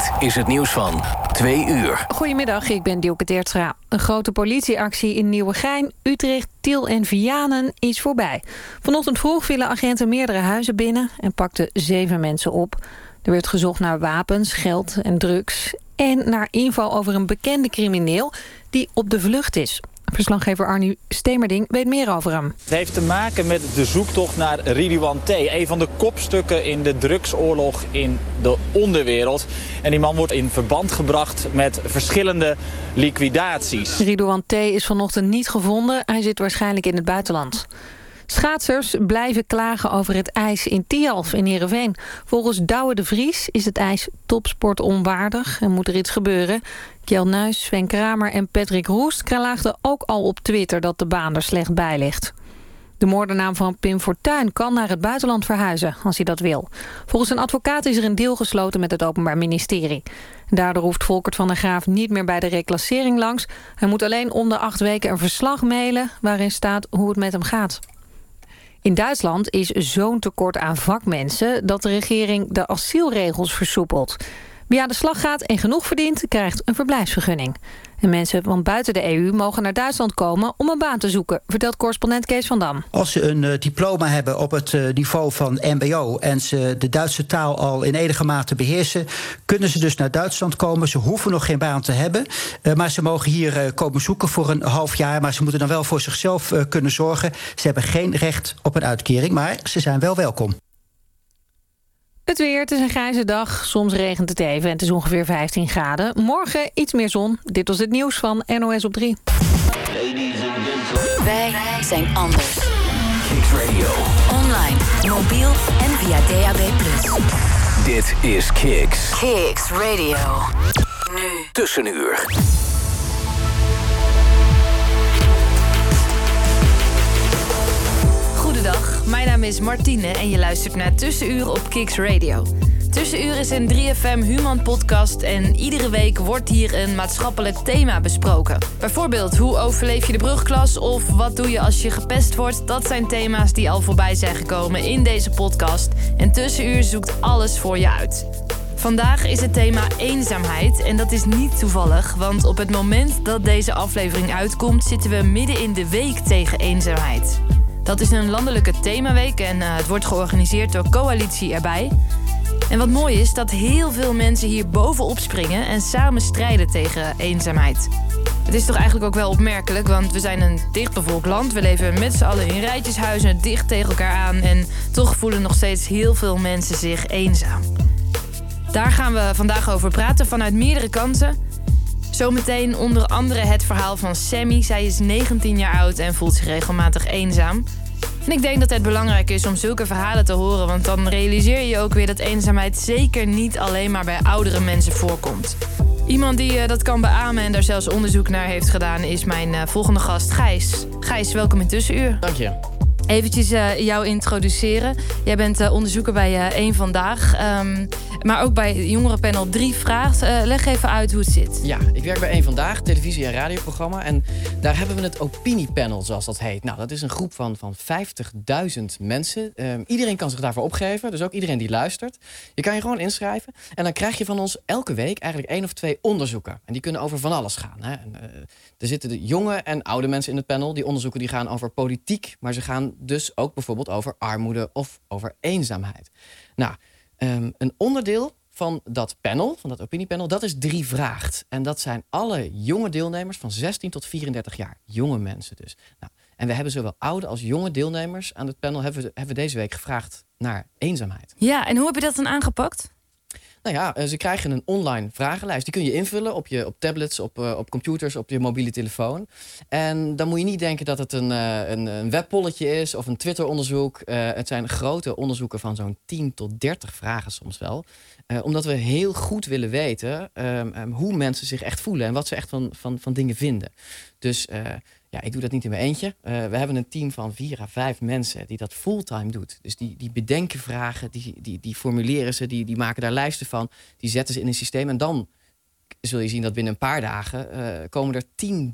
Dit is het nieuws van 2 uur. Goedemiddag, ik ben Dielke Teertstra. Een grote politieactie in Nieuwegein, Utrecht, Tiel en Vianen is voorbij. Vanochtend vroeg vielen agenten meerdere huizen binnen en pakten 7 mensen op. Er werd gezocht naar wapens, geld en drugs en naar info over een bekende crimineel die op de vlucht is. Verslaggever Arnie Stemerding weet meer over hem. Het heeft te maken met de zoektocht naar Ridouan T. Een van de kopstukken in de drugsoorlog in de onderwereld. En die man wordt in verband gebracht met verschillende liquidaties. Ridouan T. is vanochtend niet gevonden. Hij zit waarschijnlijk in het buitenland. Schaatsers blijven klagen over het ijs in Tialf in Heerenveen. Volgens Douwe de Vries is het ijs topsportonwaardig en moet er iets gebeuren. Kjell Nuis, Sven Kramer en Patrick Roest klaagden ook al op Twitter dat de baan er slecht bij ligt. De moordenaar van Pim Fortuyn kan naar het buitenland verhuizen als hij dat wil. Volgens een advocaat is er een deal gesloten met het Openbaar Ministerie. Daardoor hoeft Volkert van der Graaf niet meer bij de reclassering langs. Hij moet alleen om de 8 weken een verslag mailen waarin staat hoe het met hem gaat. In Duitsland is zo'n tekort aan vakmensen dat de regering de asielregels versoepelt. Wie aan de slag gaat en genoeg verdient, krijgt een verblijfsvergunning. En mensen van buiten de EU mogen naar Duitsland komen om een baan te zoeken, vertelt correspondent Kees van Dam. Als ze een diploma hebben op het niveau van mbo en ze de Duitse taal al in enige mate beheersen, kunnen ze dus naar Duitsland komen. Ze hoeven nog geen baan te hebben, maar ze mogen hier komen zoeken voor een half jaar. Maar ze moeten dan wel voor zichzelf kunnen zorgen. Ze hebben geen recht op een uitkering, maar ze zijn wel welkom. Het weer, het is een grijze dag. Soms regent het even en het is ongeveer 15 graden. Morgen iets meer zon. Dit was het nieuws van NOS op 3. Wij zijn anders. Kicks Radio. Online, mobiel en via DAB+. Dit is Kicks. Kicks Radio. Nu. Tussenuur. Goedendag, mijn naam is Martine en je luistert naar Tussenuur op Kicks Radio. Tussenuur is een 3FM Human podcast en iedere week wordt hier een maatschappelijk thema besproken. Bijvoorbeeld, hoe overleef je de brugklas of wat doe je als je gepest wordt? Dat zijn thema's die al voorbij zijn gekomen in deze podcast. En Tussenuur zoekt alles voor je uit. Vandaag is het thema eenzaamheid en dat is niet toevallig, want op het moment dat deze aflevering uitkomt zitten we midden in de week tegen eenzaamheid. Dat is een landelijke themaweek en het wordt georganiseerd door Coalitie Erbij. En wat mooi is, dat heel veel mensen hier bovenop springen en samen strijden tegen eenzaamheid. Het is toch eigenlijk ook wel opmerkelijk, want we zijn een dichtbevolkt land. We leven met z'n allen in rijtjeshuizen, dicht tegen elkaar aan en toch voelen nog steeds heel veel mensen zich eenzaam. Daar gaan we vandaag over praten vanuit meerdere kanten. Zometeen onder andere het verhaal van Sammy. Zij is 19 jaar oud en voelt zich regelmatig eenzaam. En ik denk dat het belangrijk is om zulke verhalen te horen, want dan realiseer je ook weer dat eenzaamheid zeker niet alleen maar bij oudere mensen voorkomt. Iemand die dat kan beamen en daar zelfs onderzoek naar heeft gedaan is mijn volgende gast Gijs. Gijs, welkom in Tussenuur. Dank je. Eventjes jou introduceren. Jij bent onderzoeker bij Eén Vandaag. Maar ook bij het jongerenpanel 3 Vraagt. Leg even uit hoe het zit. Ja, ik werk bij Eén Vandaag, televisie- en radioprogramma. En daar hebben we het opiniepanel, zoals dat heet. Nou, dat is een groep van 50.000 mensen. Iedereen kan zich daarvoor opgeven, dus ook iedereen die luistert. Je kan je gewoon inschrijven. En dan krijg je van ons elke week eigenlijk 1 of 2 onderzoeken. En die kunnen over van alles gaan. Hè. Er zitten de jonge en oude mensen in het panel. Die onderzoeken die gaan over politiek, maar ze gaan dus ook bijvoorbeeld over armoede of over eenzaamheid. Nou, een onderdeel van dat panel, van dat opiniepanel, dat is 3 Vraagt. En dat zijn alle jonge deelnemers van 16 tot 34 jaar. Jonge mensen dus. Nou, en we hebben zowel oude als jonge deelnemers aan het panel hebben we deze week gevraagd naar eenzaamheid. Ja, en hoe heb je dat dan aangepakt? Nou ja, ze krijgen een online vragenlijst. Die kun je invullen op tablets, op computers, op je mobiele telefoon. En dan moet je niet denken dat het een webpolletje is of een Twitter-onderzoek. Het zijn grote onderzoeken van zo'n 10 tot 30 vragen soms wel. Omdat we heel goed willen weten hoe mensen zich echt voelen en wat ze echt van dingen vinden. Dus ja, ik doe dat niet in mijn eentje. We hebben een team van 4 à 5 mensen die dat fulltime doet. Dus die bedenken vragen, die formuleren ze, die maken daar lijsten van. Die zetten ze in een systeem en dan zul je zien dat binnen een paar dagen komen er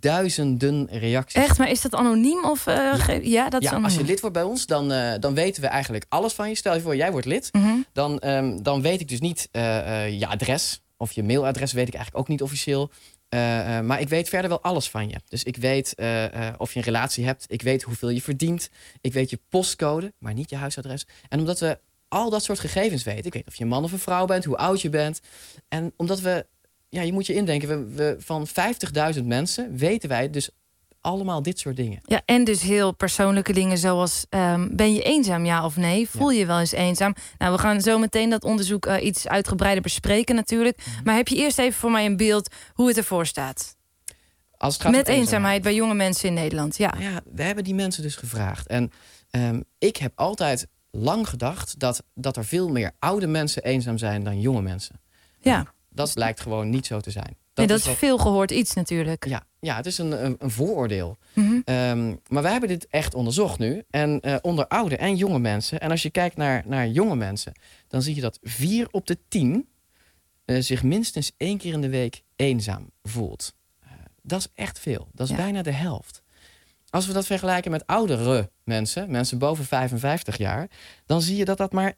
10.000 reacties. Echt? Maar is dat anoniem? Of, ja, dat is anoniem. Als je lid wordt bij ons, dan weten we eigenlijk alles van je. Stel je voor, jij wordt lid. Mm-hmm. Dan weet ik dus niet je adres. Of je mailadres weet ik eigenlijk ook niet officieel. Maar ik weet verder wel alles van je. Dus ik weet of je een relatie hebt. Ik weet hoeveel je verdient. Ik weet je postcode, maar niet je huisadres. En omdat we al dat soort gegevens weten. Ik weet of je een man of een vrouw bent, hoe oud je bent. En omdat we, je moet je indenken, we van 50.000 mensen weten wij dus allemaal dit soort dingen. Ja, en dus heel persoonlijke dingen zoals... ben je eenzaam, ja of nee? Voel je wel eens eenzaam? Nou, we gaan zo meteen dat onderzoek iets uitgebreider bespreken natuurlijk. Maar heb je eerst even voor mij een beeld hoe het ervoor staat? Als het gaat met eenzaamheid bij jonge mensen in Nederland, ja. We hebben die mensen dus gevraagd. En ik heb altijd lang gedacht dat er veel meer oude mensen eenzaam zijn dan jonge mensen. Ja. Dat lijkt gewoon niet zo te zijn. Dat is veel gehoord iets natuurlijk. Ja, het is een vooroordeel. Mm-hmm. Maar wij hebben dit echt onderzocht nu. En onder oude en jonge mensen. En als je kijkt naar jonge mensen, dan zie je dat 4 op de 10 zich minstens 1 keer in de week eenzaam voelt. Dat is echt veel. Dat is bijna de helft. Als we dat vergelijken met oudere mensen boven 55 jaar... dan zie je dat dat maar 16%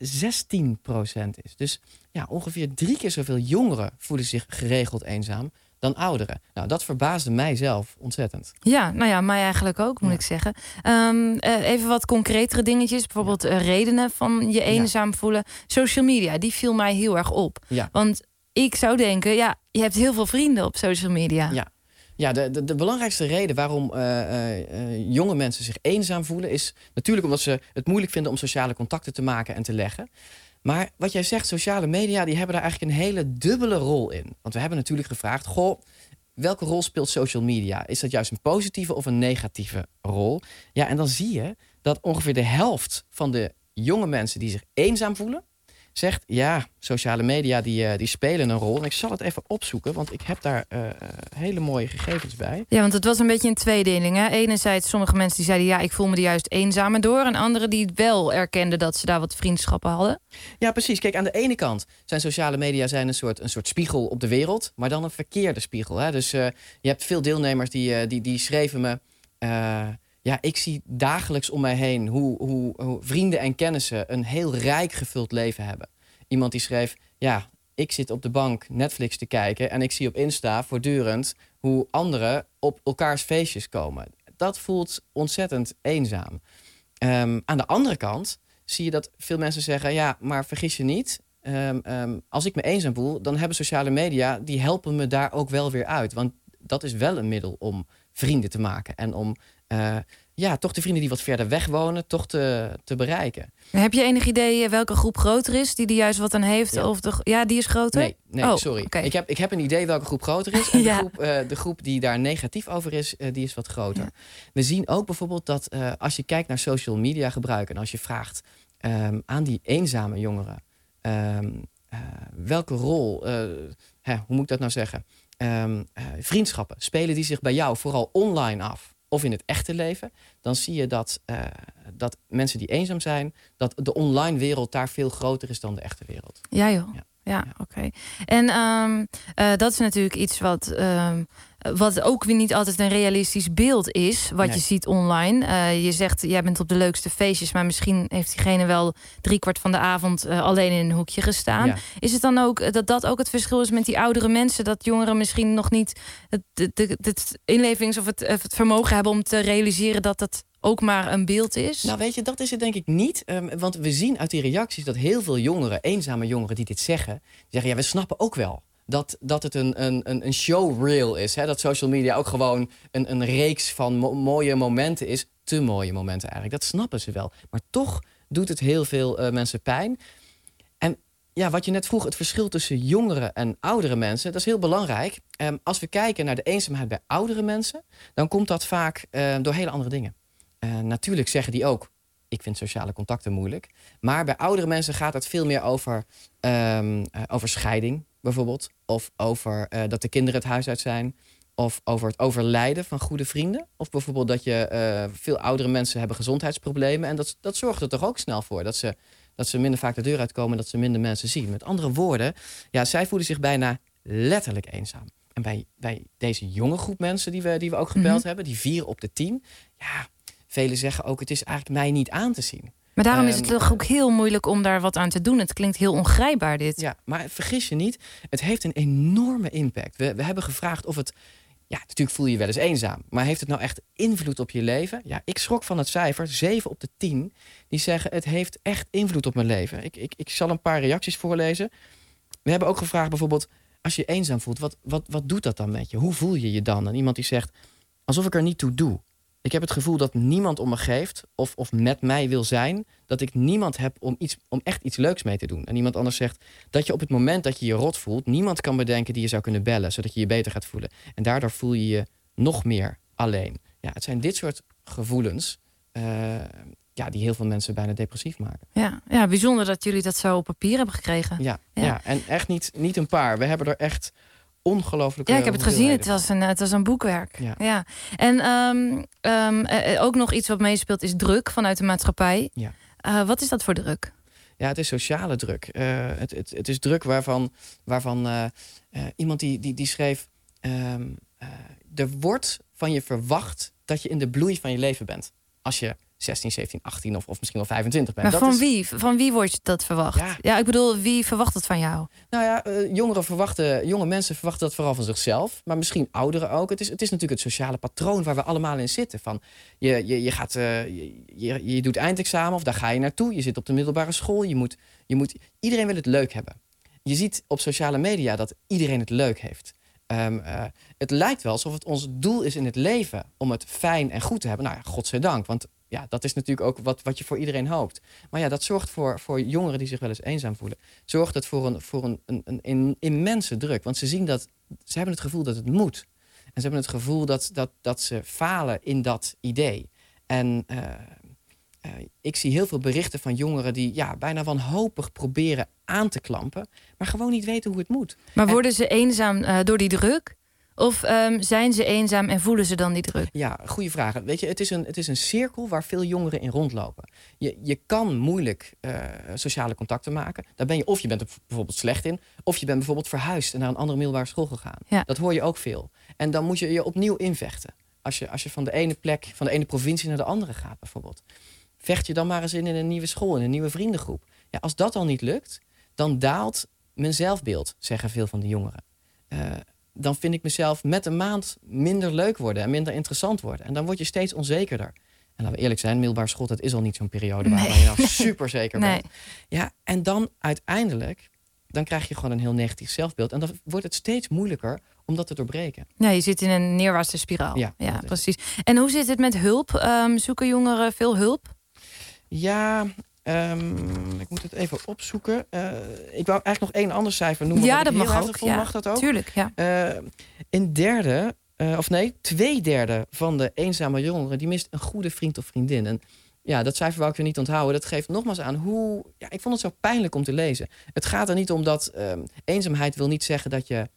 is. Dus ongeveer 3 keer zoveel jongeren voelen zich geregeld eenzaam dan ouderen. Nou, dat verbaasde mij zelf ontzettend. Ja, mij eigenlijk ook, moet ik zeggen. Even wat concretere dingetjes. Bijvoorbeeld redenen van je eenzaam voelen. Social media, die viel mij heel erg op. Ja. Want ik zou denken, je hebt heel veel vrienden op social media. Ja, de belangrijkste reden waarom jonge mensen zich eenzaam voelen... is natuurlijk omdat ze het moeilijk vinden om sociale contacten te maken en te leggen. Maar wat jij zegt, sociale media, die hebben daar eigenlijk een hele dubbele rol in. Want we hebben natuurlijk gevraagd, welke rol speelt social media? Is dat juist een positieve of een negatieve rol? Ja, en dan zie je dat ongeveer de helft van de jonge mensen die zich eenzaam voelen... zegt, sociale media die spelen een rol. En ik zal het even opzoeken, want ik heb daar hele mooie gegevens bij. Ja, want het was een beetje een tweedeling. Hè? Enerzijds sommige mensen die zeiden, ik voel me er juist eenzamer door. En anderen die wel erkenden dat ze daar wat vriendschappen hadden. Ja, precies. Kijk, aan de ene kant zijn sociale media een soort spiegel op de wereld. Maar dan een verkeerde spiegel. Hè? Dus je hebt veel deelnemers die schreven me... ik zie dagelijks om mij heen hoe vrienden en kennissen een heel rijk gevuld leven hebben. Iemand die schreef, ik zit op de bank Netflix te kijken... en ik zie op Insta voortdurend hoe anderen op elkaars feestjes komen. Dat voelt ontzettend eenzaam. Aan de andere kant zie je dat veel mensen zeggen... maar vergis je niet, als ik me eenzaam voel... dan hebben sociale media, die helpen me daar ook wel weer uit. Want dat is wel een middel om vrienden te maken en om... toch de vrienden die wat verder weg wonen, toch te bereiken. Heb je enig idee welke groep groter is, die er juist wat aan heeft? Ja. Of die is groter? Nee, sorry. Okay. Ik heb een idee welke groep groter is. En de groep die daar negatief over is, die is wat groter. Ja. We zien ook bijvoorbeeld dat als je kijkt naar social media gebruik... en als je vraagt aan die eenzame jongeren... welke rol, hoe moet ik dat nou zeggen... vriendschappen, spelen die zich bij jou vooral online af... of in het echte leven, dan zie je dat mensen die eenzaam zijn... dat de online wereld daar veel groter is dan de echte wereld. Ja, joh. Ja, oké. En dat is natuurlijk iets wat ook weer niet altijd een realistisch beeld is... wat je ziet online. Je zegt, jij bent op de leukste feestjes... maar misschien heeft diegene wel 3/4 van de avond... alleen in een hoekje gestaan. Ja. Is het dan ook dat ook het verschil is met die oudere mensen... dat jongeren misschien nog niet het inlevings- of het vermogen hebben... om te realiseren dat dat ook maar een beeld is? Nou, weet je, dat is het denk ik niet. Want we zien uit die reacties dat heel veel jongeren... eenzame jongeren die dit zeggen... die zeggen, we snappen ook wel... dat het een showreel is. Hè? Dat social media ook gewoon een reeks van mooie momenten is. Te mooie momenten eigenlijk. Dat snappen ze wel. Maar toch doet het heel veel mensen pijn. En wat je net vroeg, het verschil tussen jongere en oudere mensen... dat is heel belangrijk. Als we kijken naar de eenzaamheid bij oudere mensen... dan komt dat vaak door hele andere dingen. Natuurlijk zeggen die ook... ik vind sociale contacten moeilijk. Maar bij oudere mensen gaat het veel meer over scheiding... bijvoorbeeld, of over dat de kinderen het huis uit zijn... of over het overlijden van goede vrienden... of bijvoorbeeld dat veel oudere mensen hebben gezondheidsproblemen... en dat zorgt er toch ook snel voor dat ze minder vaak de deur uitkomen... dat ze minder mensen zien. Met andere woorden, zij voelen zich bijna letterlijk eenzaam. En bij deze jonge groep mensen die we ook gebeld hebben... die 4 op de 10... velen zeggen ook, het is eigenlijk mij niet aan te zien... Maar daarom is het toch ook heel moeilijk om daar wat aan te doen. Het klinkt heel ongrijpbaar, dit. Ja, maar vergis je niet, het heeft een enorme impact. We hebben gevraagd of het... Ja, natuurlijk voel je je wel eens eenzaam. Maar heeft het nou echt invloed op je leven? Ja, ik schrok van het cijfer, 7 op de 10. Die zeggen, het heeft echt invloed op mijn leven. Ik zal een paar reacties voorlezen. We hebben ook gevraagd bijvoorbeeld, als je je eenzaam voelt, wat doet dat dan met je? Hoe voel je je dan? En iemand die zegt, alsof ik er niet toe doe. Ik heb het gevoel dat niemand om me geeft of met mij wil zijn. Dat ik niemand heb om echt iets leuks mee te doen. En iemand anders zegt dat je op het moment dat je je rot voelt... niemand kan bedenken die je zou kunnen bellen, zodat je je beter gaat voelen. En daardoor voel je je nog meer alleen. Ja, het zijn dit soort gevoelens die heel veel mensen bijna depressief maken. Ja, bijzonder dat jullie dat zo op papier hebben gekregen. Ja, en echt niet een paar. We hebben er echt... ongelooflijk. Ja, ik heb het gezien. Het was een boekwerk. Ja. En ook nog iets wat meespeelt is druk vanuit de maatschappij. Ja. Wat is dat voor druk? Ja, het is sociale druk. Het is druk waarvan iemand die schreef... er wordt van je verwacht dat je in de bloei van je leven bent. Als je 16, 17, 18 of misschien wel 25 bent. Maar van wie wordt dat verwacht? Ja, ik bedoel, wie verwacht het van jou? Nou ja, jonge mensen verwachten dat vooral van zichzelf. Maar misschien ouderen ook. Het is natuurlijk het sociale patroon waar we allemaal in zitten. Van je doet eindexamen of daar ga je naartoe. Je zit op de middelbare school. Iedereen wil het leuk hebben. Je ziet op sociale media dat iedereen het leuk heeft. Het lijkt wel alsof het ons doel is in het leven om het fijn en goed te hebben. Nou ja, godzijdank, want ja, dat is natuurlijk ook wat je voor iedereen hoopt. Maar ja, dat zorgt voor jongeren die zich wel eens eenzaam voelen. Zorgt het voor een immense druk. Want ze hebben het gevoel dat het moet. En ze hebben het gevoel dat ze falen in dat idee. En ik zie heel veel berichten van jongeren die bijna wanhopig proberen aan te klampen, maar gewoon niet weten hoe het moet. Maar worden ze eenzaam door die druk? Of zijn ze eenzaam en voelen ze dan die druk? Ja, goede vraag. Weet je, het is een cirkel waar veel jongeren in rondlopen. Je kan moeilijk sociale contacten maken. Daar ben je, of je bent er bijvoorbeeld slecht in, of je bent bijvoorbeeld verhuisd en naar een andere middelbare school gegaan. Ja. Dat hoor je ook veel. En dan moet je je opnieuw invechten. Als je van de ene plek, van de ene provincie naar de andere gaat bijvoorbeeld. Vecht je dan maar eens in een nieuwe school, in een nieuwe vriendengroep. Ja, als dat al niet lukt, dan daalt mijn zelfbeeld, zeggen veel van de jongeren. Dan vind ik mezelf met een maand minder leuk worden en minder interessant worden. En dan word je steeds onzekerder. En laten we eerlijk zijn, middelbare school, dat is al niet zo'n periode waar je nou super zeker bent. Ja, en dan uiteindelijk, dan krijg je gewoon een heel negatief zelfbeeld. En dan wordt het steeds moeilijker om dat te doorbreken. Ja, je zit in een neerwaartse spiraal. Ja, precies. En hoe zit het met hulp? Zoeken jongeren veel hulp? Ja, ik moet het even opzoeken. Ik wou eigenlijk nog 1 ander cijfer noemen. Ja, dat mag ook. Mag dat ook? Tuurlijk, ja. 2/3 van de eenzame jongeren die mist een goede vriend of vriendin. En ja, dat cijfer wou ik weer niet onthouden. Dat geeft nogmaals aan hoe... Ja, ik vond het zo pijnlijk om te lezen. Het gaat er niet om dat... eenzaamheid wil niet zeggen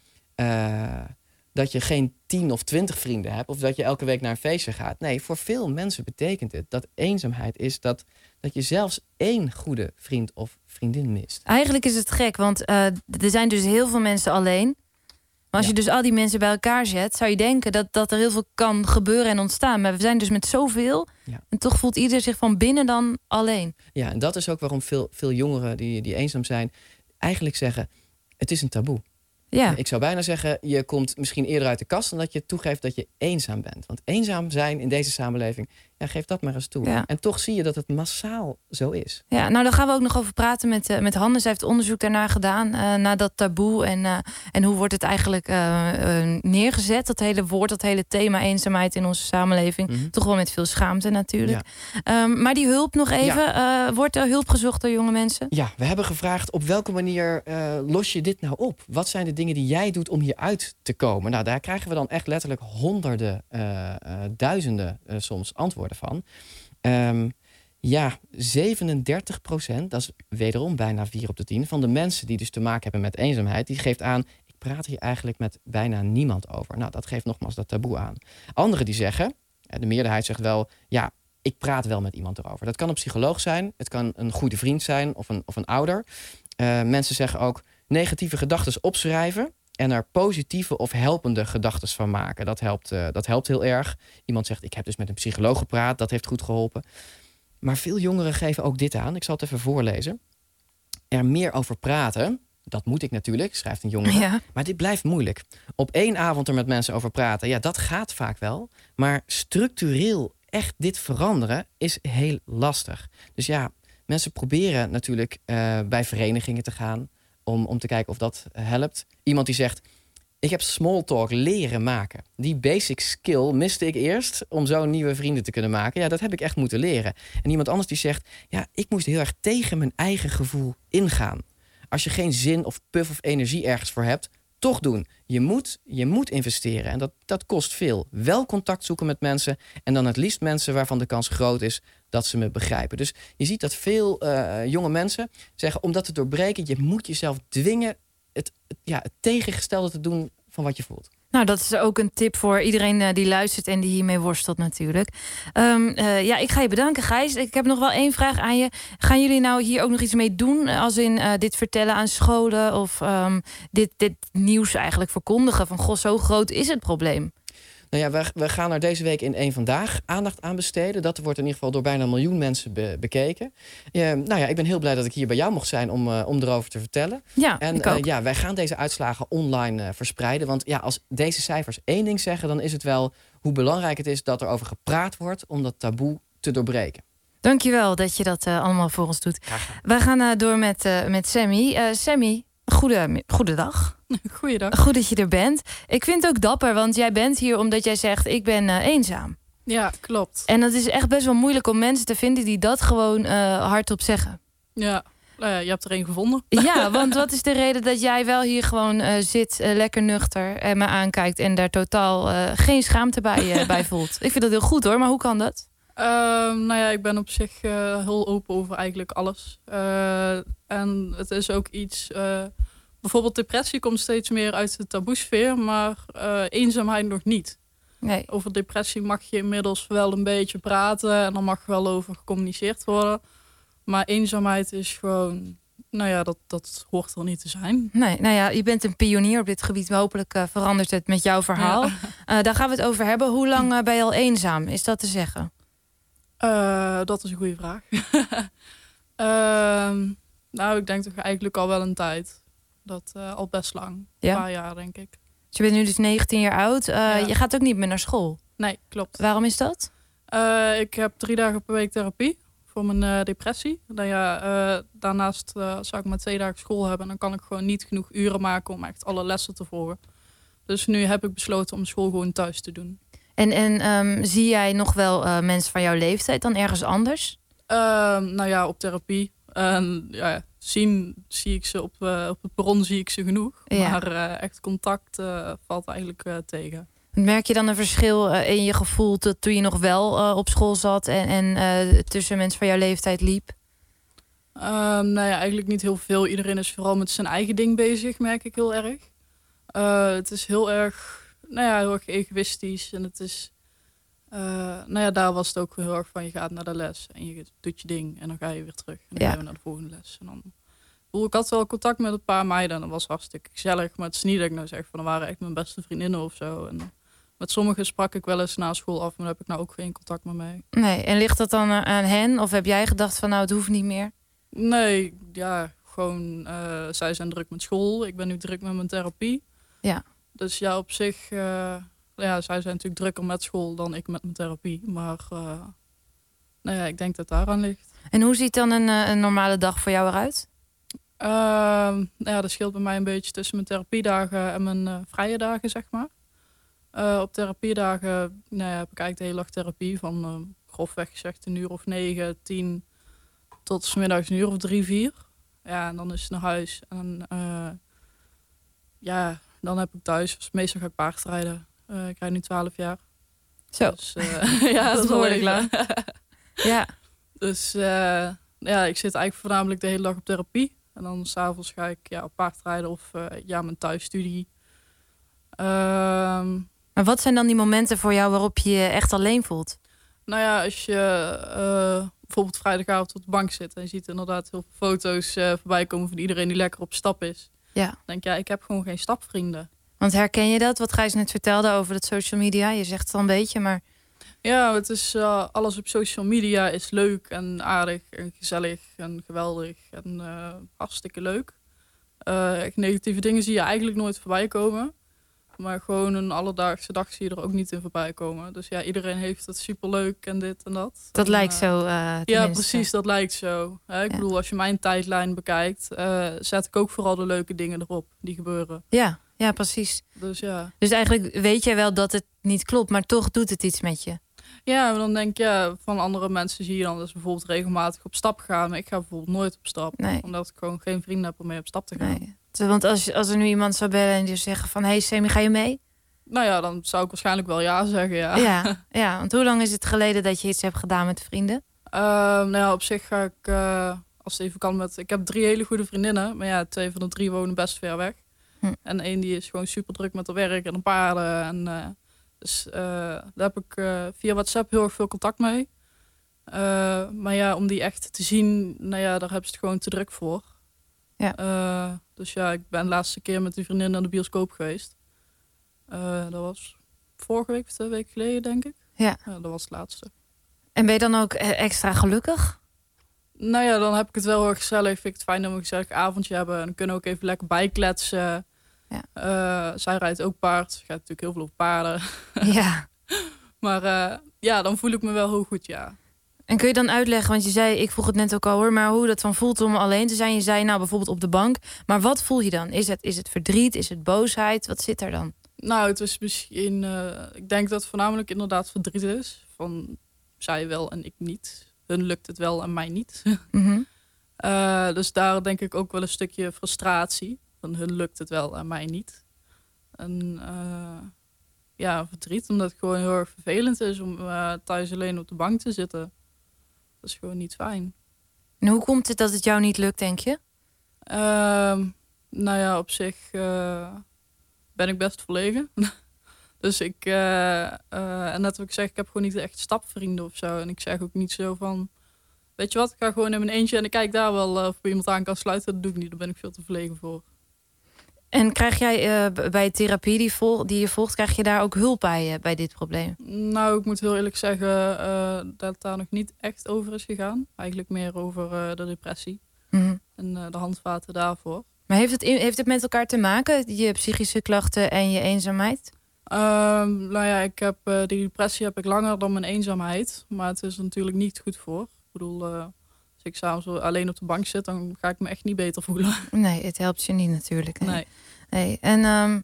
dat je geen 10 of 20 vrienden hebt, of dat je elke week naar een feestje gaat. Nee, voor veel mensen betekent het dat eenzaamheid is dat je zelfs 1 goede vriend of vriendin mist. Eigenlijk is het gek, want er zijn dus heel veel mensen alleen. Maar als je dus al die mensen bij elkaar zet, zou je denken dat er heel veel kan gebeuren en ontstaan. Maar we zijn dus met zoveel. Ja. En toch voelt ieder zich van binnen dan alleen. Ja, en dat is ook waarom veel jongeren die eenzaam zijn, eigenlijk zeggen, het is een taboe. Ja. Ik zou bijna zeggen, je komt misschien eerder uit de kast dan dat je toegeeft dat je eenzaam bent. Want eenzaam zijn in deze samenleving, geef dat maar eens toe. Ja. En toch zie je dat het massaal zo is. Ja, nou daar gaan we ook nog over praten met Hanne. Zij heeft onderzoek daarna gedaan, naar dat taboe. En hoe wordt het eigenlijk neergezet, dat hele woord, dat hele thema eenzaamheid in onze samenleving. Mm-hmm. Toch wel met veel schaamte natuurlijk. Ja. Maar die hulp nog even. Ja. Wordt er hulp gezocht door jonge mensen? Ja, we hebben gevraagd op welke manier los je dit nou op? Wat zijn de dingen die jij doet om hieruit te komen? Nou, daar krijgen we dan echt letterlijk honderden, duizenden soms antwoorden van. 37%, dat is wederom bijna 4 op de 10... van de mensen die dus te maken hebben met eenzaamheid, die geeft aan, ik praat hier eigenlijk met bijna niemand over. Nou, dat geeft nogmaals dat taboe aan. Anderen die zeggen, de meerderheid zegt wel, ja, ik praat wel met iemand erover. Dat kan een psycholoog zijn, het kan een goede vriend zijn of een ouder. Mensen zeggen ook, negatieve gedachten opschrijven en er positieve of helpende gedachten van maken. Dat helpt heel erg. Iemand zegt, ik heb dus met een psycholoog gepraat. Dat heeft goed geholpen. Maar veel jongeren geven ook dit aan. Ik zal het even voorlezen. Er meer over praten. Dat moet ik natuurlijk, schrijft een jongere. Ja. Maar dit blijft moeilijk. Op 1 avond er met mensen over praten, ja, dat gaat vaak wel. Maar structureel echt dit veranderen is heel lastig. Dus ja, mensen proberen natuurlijk bij verenigingen te gaan om te kijken of dat helpt. Iemand die zegt, ik heb small talk leren maken. Die basic skill miste ik eerst om zo nieuwe vrienden te kunnen maken. Ja, dat heb ik echt moeten leren. En iemand anders die zegt, ja, ik moest heel erg tegen mijn eigen gevoel ingaan. Als je geen zin of puff of energie ergens voor hebt, toch doen. Je moet investeren en dat kost veel. Wel contact zoeken met mensen en dan het liefst mensen waarvan de kans groot is dat ze me begrijpen. Dus je ziet dat veel jonge mensen zeggen, om dat te doorbreken, je moet jezelf dwingen het tegengestelde te doen van wat je voelt. Nou, dat is ook een tip voor iedereen die luistert en die hiermee worstelt natuurlijk. Ik ga je bedanken, Gijs. Ik heb nog wel 1 vraag aan je. Gaan jullie nou hier ook nog iets mee doen? Als in dit vertellen aan scholen of dit nieuws eigenlijk verkondigen van, goh, zo groot is het probleem? Nou ja, we gaan er deze week in 1 Vandaag aandacht aan besteden. Dat wordt in ieder geval door bijna 1 miljoen mensen bekeken. Ik ben heel blij dat ik hier bij jou mocht zijn om erover te vertellen. Ja, en ik ook. wij gaan deze uitslagen online verspreiden. Want ja, als deze cijfers 1 ding zeggen, dan is het wel hoe belangrijk het is dat er over gepraat wordt om dat taboe te doorbreken. Dankjewel dat je dat allemaal voor ons doet. Wij gaan door met Sammy. Sammy, goedendag. Goeiedag. Goed dat je er bent. Ik vind het ook dapper, want jij bent hier omdat jij zegt, ik ben eenzaam. Ja, klopt. En dat is echt best wel moeilijk om mensen te vinden die dat gewoon hardop zeggen. Ja, je hebt er 1 gevonden. Ja, want wat is de reden dat jij wel hier gewoon zit, lekker nuchter en me aankijkt en daar totaal geen schaamte bij voelt? Ik vind dat heel goed hoor, maar hoe kan dat? Ik ben op zich heel open over eigenlijk alles. En het is ook iets... bijvoorbeeld depressie komt steeds meer uit de taboesfeer, maar eenzaamheid nog niet. Nee. Over depressie mag je inmiddels wel een beetje praten en er mag wel over gecommuniceerd worden. Maar eenzaamheid is gewoon... dat hoort er niet te zijn. Nee, je bent een pionier op dit gebied. Hopelijk verandert het met jouw verhaal. Ja. Daar gaan we het over hebben. Hoe lang ben je al eenzaam? Is dat te zeggen? Dat is een goede vraag. Ik denk toch eigenlijk al wel een tijd. Dat al best lang. Ja? Een paar jaar, denk ik. Dus je bent nu dus 19 jaar oud. Je gaat ook niet meer naar school? Nee, klopt. Waarom is dat? Ik heb 3 dagen per week therapie voor mijn depressie. Daarnaast zou ik maar 2 dagen school hebben. En dan kan ik gewoon niet genoeg uren maken om echt alle lessen te volgen. Dus nu heb ik besloten om school gewoon thuis te doen. En zie jij nog wel mensen van jouw leeftijd dan ergens anders? Op therapie. Zie ik ze op het perron zie ik ze genoeg. Ja. Maar echt contact valt eigenlijk tegen. Merk je dan een verschil in je gevoel toen je nog wel op school zat en tussen mensen van jouw leeftijd liep? Eigenlijk niet heel veel. Iedereen is vooral met zijn eigen ding bezig, merk ik heel erg. Het is heel erg egoïstisch. En het is... daar was het ook heel erg van, je gaat naar de les en je doet je ding en dan ga je weer terug. En dan gaan we naar de volgende les. En dan... Ik had wel contact met een paar meiden en dat was hartstikke gezellig. Maar het is niet dat ik nou zeg van, dat waren echt mijn beste vriendinnen of zo. En met sommigen sprak ik wel eens na school af, maar daar heb ik nou ook geen contact meer mee. Nee, en ligt dat dan aan hen? Of heb jij gedacht van, het hoeft niet meer? Nee, gewoon, zij zijn druk met school. Ik ben nu druk met mijn therapie. Ja. Dus op zich... zij zijn natuurlijk drukker met school dan ik met mijn therapie. Maar ik denk dat het daaraan ligt. En hoe ziet dan een normale dag voor jou eruit? Dat scheelt bij mij een beetje tussen mijn therapiedagen en mijn vrije dagen, zeg maar. Op therapiedagen heb ik eigenlijk de hele dag therapie. Van grofweg gezegd 1 uur of 9, 10 tot 's middags 1 uur of 3, 4. Ja, en dan is het naar huis. En dan heb ik thuis. Dus meestal ga ik paardrijden. Ik rijd nu 12 jaar. Zo. Dus, dat is behoorlijk lang. Ja. Dus ik zit eigenlijk voornamelijk de hele dag op therapie. En dan 's avonds ga ik op paardrijden of mijn thuisstudie. Maar wat zijn dan die momenten voor jou waarop je je echt alleen voelt? Als je bijvoorbeeld vrijdagavond op de bank zit en je ziet inderdaad heel veel foto's voorbij komen van iedereen die lekker op stap is. Ja. Dan denk je, ik heb gewoon geen stapvrienden. Want herken je dat? Wat Gijs net vertelde over het social media? Je zegt het al een beetje, maar... Ja, het is alles op social media is leuk en aardig en gezellig en geweldig en hartstikke leuk. Echt negatieve dingen zie je eigenlijk nooit voorbij komen. Maar gewoon een alledaagse dag zie je er ook niet in voorbij komen. Dus ja, iedereen heeft het superleuk en dit en dat. Dat en, lijkt zo. Ja, precies, dat lijkt zo. Ik bedoel, als je mijn tijdlijn bekijkt, zet ik ook vooral de leuke dingen erop die gebeuren. Ja, precies. Dus ja. Dus eigenlijk weet jij wel dat het niet klopt, maar toch doet het iets met je. Ja, maar dan denk je, van andere mensen zie je dan dus bijvoorbeeld regelmatig op stap gaan. Maar ik ga bijvoorbeeld nooit op stap. Nee. Omdat ik gewoon geen vrienden heb om mee op stap te gaan. Nee. Want als er nu iemand zou bellen en die zeggen van... hey Sammy, ga je mee? Nou ja, dan zou ik waarschijnlijk wel ja zeggen, ja. Ja, want hoe lang is het geleden dat je iets hebt gedaan met vrienden? Nou ja, op zich ga ik, als het even kan met... Ik heb 3 hele goede vriendinnen. Maar ja, 2 van de 3 wonen best ver weg. En 1 die is gewoon super druk met haar werk en haar paarden. En, dus daar heb ik via WhatsApp heel erg veel contact mee. Maar ja, om die echt te zien, nou ja, daar hebben ze het gewoon te druk voor. Ja. Dus ja, ik ben de laatste keer met die vriendin naar de bioscoop geweest. Dat was vorige week of 2 weken geleden, denk ik. Ja. Dat was het laatste. En ben je dan ook extra gelukkig? Nou ja, dan heb ik het wel heel erg gezellig. Vind ik het fijn dat we een gezellig avondje hebben. En dan kunnen we ook even lekker bijkletsen. Ja. Zij rijdt ook paard. Ze gaat natuurlijk heel veel op paarden. Ja. Maar ja, dan voel ik me wel heel goed, ja. En kun je dan uitleggen, want je zei, ik vroeg het net ook al hoor, maar hoe dat dan voelt om alleen te zijn? Je zei nou bijvoorbeeld op de bank. Maar wat voel je dan? Is het verdriet? Is het boosheid? Wat zit er dan? Nou, het is misschien... ik denk dat het voornamelijk inderdaad verdriet is. Van zij wel en ik niet. Hun lukt het wel en mij niet. Mm-hmm. Dus daar denk ik ook wel een stukje frustratie. Van hun lukt het wel en mij niet. En ja, verdriet. Omdat het gewoon heel erg vervelend is om thuis alleen op de bank te zitten. Dat is gewoon niet fijn. En hoe komt het dat het jou niet lukt, denk je? Nou ja, op zich ben ik best verlegen. Dus ik, en net wat ik zeg, ik heb gewoon niet echt stapvrienden of zo. En ik zeg ook niet zo van, weet je wat, ik ga gewoon in mijn eentje en ik kijk daar wel of ik iemand aan kan sluiten. Dat doe ik niet, daar ben ik veel te verlegen voor. En krijg jij bij therapie die je volgt, krijg je daar ook hulp bij dit probleem? Nou, ik moet heel eerlijk zeggen dat het daar nog niet echt over is gegaan. Eigenlijk meer over de depressie en de handvaten daarvoor. Maar heeft het met elkaar te maken, je psychische klachten en je eenzaamheid? Nou ja, ik heb die depressie heb ik langer dan mijn eenzaamheid. Maar het is er natuurlijk niet goed voor. Ik bedoel, als ik s'avonds alleen op de bank zit, dan ga ik me echt niet beter voelen. Nee, het helpt je niet natuurlijk. Nee. En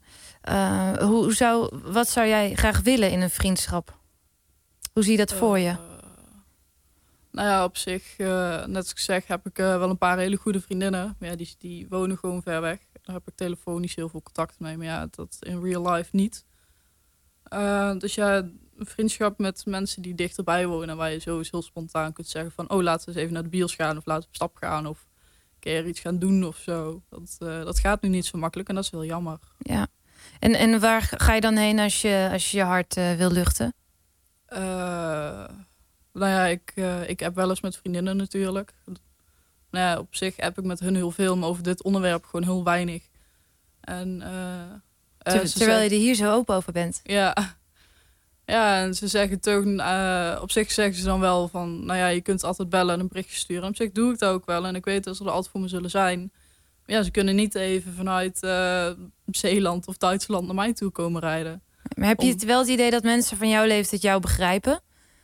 wat zou jij graag willen in een vriendschap? Hoe zie je dat voor je? Nou ja, op zich, net als ik zeg, heb ik wel een paar hele goede vriendinnen. Maar ja, die wonen gewoon ver weg. Daar heb ik telefonisch heel veel contact mee. Maar ja, dat in real life niet. Dus ja, een vriendschap met mensen die dichterbij wonen, waar je zo eens heel spontaan kunt zeggen van, oh, laten we eens even naar de bios gaan of laten we op stap gaan of een keer iets gaan doen of zo. Dat gaat nu niet zo makkelijk en dat is heel jammer. Ja. En waar ga je dan heen als je hart wil luchten? Nou ja, ik heb wel eens met vriendinnen natuurlijk. Nou ja, op zich heb ik met hun heel veel, maar over dit onderwerp gewoon heel weinig. En terwijl je er hier zo open over bent. Ja, en ze zeggen toch, op zich zeggen ze dan wel van, nou ja, je kunt altijd bellen en een berichtje sturen. En op zich doe ik dat ook wel en ik weet dat ze er altijd voor me zullen zijn. Maar ja, ze kunnen niet even vanuit Zeeland of Duitsland naar mij toe komen rijden. Maar heb je wel het idee dat mensen van jouw leeftijd jou begrijpen?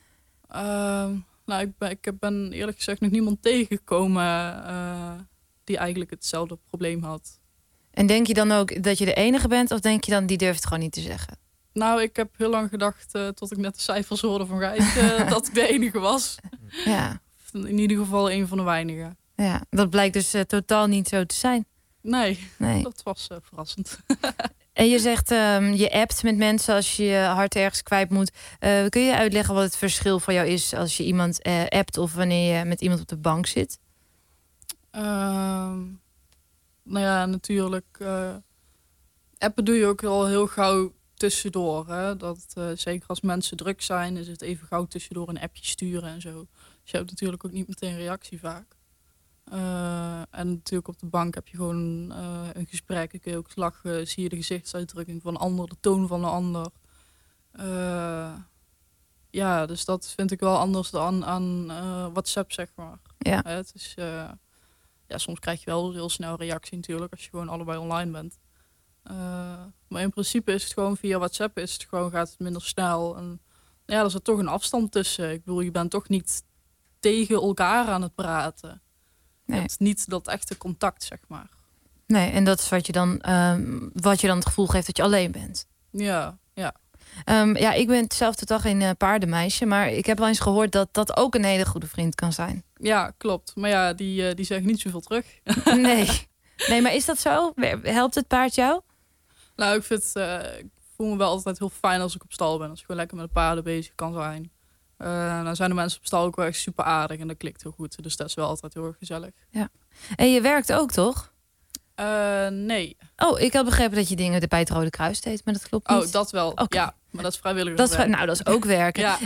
Nou, ik ben eerlijk gezegd nog niemand tegengekomen die eigenlijk hetzelfde probleem had. En denk je dan ook dat je de enige bent of denk je dan die durft het gewoon niet te zeggen? Nou, ik heb heel lang gedacht, tot ik net de cijfers hoorde van Gijs, dat ik de enige was. Ja. In ieder geval een van de weinigen. Ja, dat blijkt dus totaal niet zo te zijn. Nee. Dat was verrassend. En je zegt, je appt met mensen als je je hart ergens kwijt moet. Kun je uitleggen wat het verschil voor jou is als je iemand appt of wanneer je met iemand op de bank zit? Nou ja, natuurlijk. Appen doe je ook al heel gauw tussendoor. Hè? Dat, zeker als mensen druk zijn, is het even gauw tussendoor een appje sturen en zo. Dus je hebt natuurlijk ook niet meteen reactie vaak. En natuurlijk op de bank heb je gewoon een gesprek. Dan kun je ook lachen, zie je de gezichtsuitdrukking van de ander, de toon van de ander. Ja, dus dat vind ik wel anders dan aan WhatsApp, zeg maar. Ja. Het is, soms krijg je wel heel snel reactie natuurlijk, als je gewoon allebei online bent. Maar in principe is het gewoon via WhatsApp, gaat het minder snel. En ja, er zit toch een afstand tussen. Ik bedoel, je bent toch niet tegen elkaar aan het praten. Nee. Je hebt niet dat echte contact, zeg maar. Nee, en dat is wat je dan het gevoel geeft dat je alleen bent. Ja. Ik ben zelf totaal geen paardenmeisje, maar ik heb wel eens gehoord dat dat ook een hele goede vriend kan zijn. Ja, klopt. Maar ja, die zeggen niet zoveel terug. Nee, maar is dat zo? Helpt het paard jou? Nou, ik voel me wel altijd heel fijn als ik op stal ben. Als ik gewoon lekker met de paarden bezig kan zijn. Dan zijn de mensen op stal ook wel echt super aardig en dat klikt heel goed. Dus dat is wel altijd heel erg gezellig. Ja. En je werkt ook, toch? Nee. Oh, ik had begrepen dat je dingen bij het Rode Kruis deed, maar dat klopt niet. Oh, dat wel. Okay. Ja, maar dat is vrijwillig. Dat is ook werken. Ja.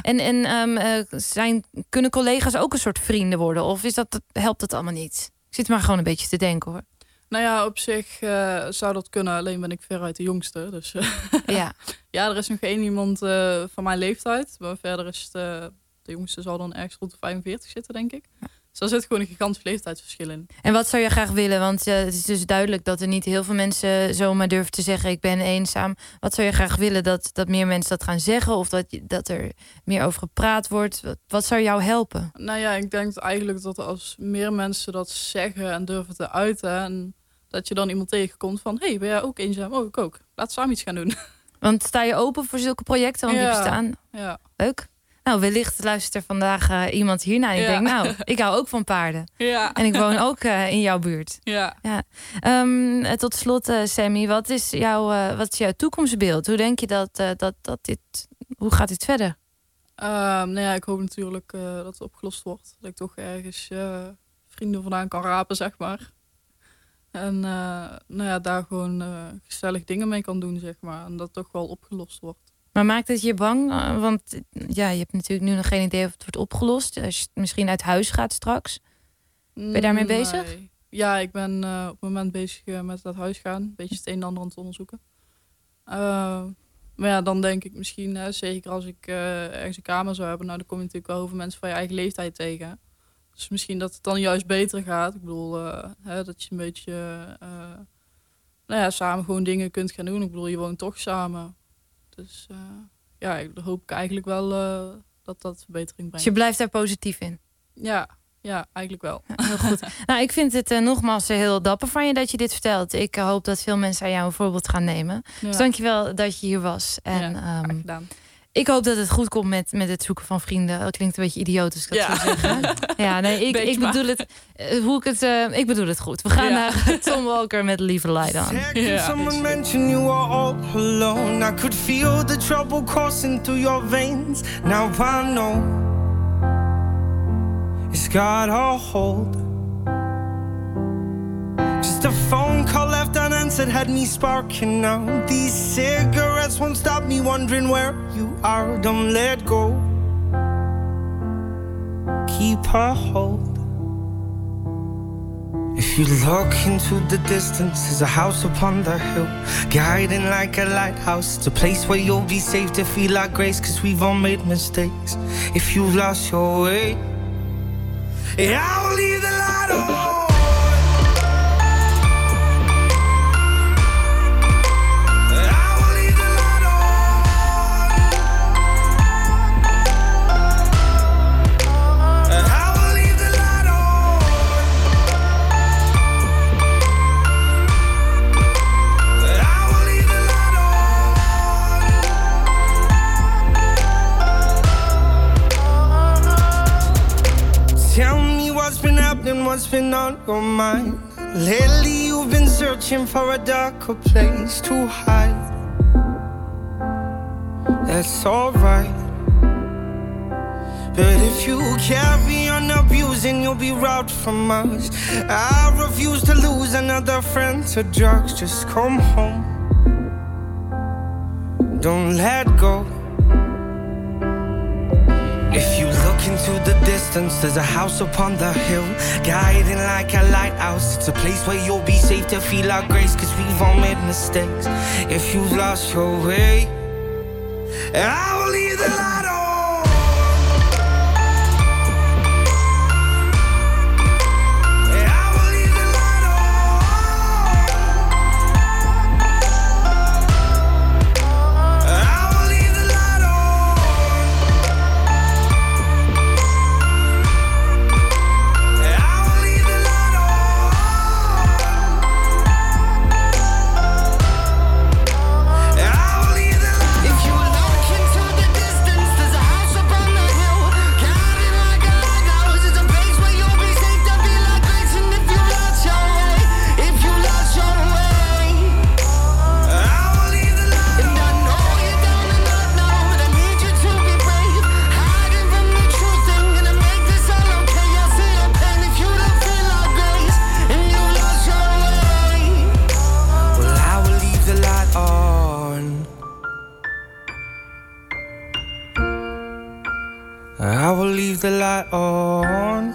En kunnen collega's ook een soort vrienden worden? Of helpt dat allemaal niet? Ik zit maar gewoon een beetje te denken, hoor. Nou ja, op zich zou dat kunnen. Alleen ben ik veruit de jongste. Dus ja. Ja, er is nog één iemand van mijn leeftijd. Maar verder is de jongste zal dan ergens rond de 45 zitten, denk ik. Ja. Dus daar zit gewoon een gigantisch leeftijdsverschil in. En wat zou je graag willen? Want het is dus duidelijk dat er niet heel veel mensen zomaar durven te zeggen ik ben eenzaam. Wat zou je graag willen dat meer mensen dat gaan zeggen? Of dat er meer over gepraat wordt? Wat zou jou helpen? Nou ja, ik denk eigenlijk dat als meer mensen dat zeggen en durven te uiten... en dat je dan iemand tegenkomt van... hey, ben jij ook eenzaam? Oh, ik ook. Laten we samen iets gaan doen. Want sta je open voor zulke projecten? Want die bestaan. Ja. Leuk. Nou, wellicht luistert er vandaag iemand hierna en denkt... nou, ik hou ook van paarden. Ja. En ik woon ook in jouw buurt. Ja. Tot slot, Sammy, wat is jouw toekomstbeeld? Hoe denk je hoe gaat dit verder? Ik hoop natuurlijk dat het opgelost wordt. Dat ik toch ergens vrienden vandaan kan rapen, zeg maar. En daar gewoon gezellig dingen mee kan doen, zeg maar. En dat het toch wel opgelost wordt. Maar maakt het je bang? Want je hebt natuurlijk nu nog geen idee of het wordt opgelost. Als je misschien uit huis gaat straks. Ben je daarmee bezig? Nee. Ja, ik ben op het moment bezig met dat huis gaan. Een beetje het een en ander aan het onderzoeken. Maar ja, dan denk ik misschien, zeker als ik ergens een kamer zou hebben... nou, dan kom je natuurlijk wel over mensen van je eigen leeftijd tegen. Dus misschien dat het dan juist beter gaat. Ik bedoel, dat je een beetje samen gewoon dingen kunt gaan doen. Ik bedoel, je woont toch samen. Dus daar hoop ik eigenlijk wel dat verbetering brengt. Dus je blijft daar positief in? Ja, eigenlijk wel. Ja, heel goed. Nou, ik vind het nogmaals heel dapper van je dat je dit vertelt. Ik hoop dat veel mensen aan jou een voorbeeld gaan nemen. Ja. Dus dankjewel dat je hier was. En, graag gedaan. Ik hoop dat het goed komt met het zoeken van vrienden. Dat klinkt een beetje idioot als ik dat zou zeggen. Ja, nee, ik bedoel het. Ik bedoel het goed. We gaan naar Tom Walker met Leave a Light On. Someone mentioned you were all alone. I could feel the trouble coursing through your veins. Now I know it's got a hold. Just a phone call left unanswered had me sparking now. These cigarettes won't stop me wondering where you are. Don't let go. Keep a hold. If you look into the distance, there's a house upon the hill, guiding like a lighthouse. It's a place where you'll be safe to feel like grace, 'cause we've all made mistakes. If you've lost your way, I will leave the light on. What's been on your mind? Lately you've been searching for a darker place to hide. That's alright. But if you carry on abusing, you'll be robbed from us. I refuse to lose another friend to drugs. Just come home. Don't let go. If you look into the distance, there's a house upon the hill, guiding like a lighthouse. It's a place where you'll be safe to feel our grace, 'cause we've all made mistakes. If you've lost your way, I will leave the light on. will leave the light on.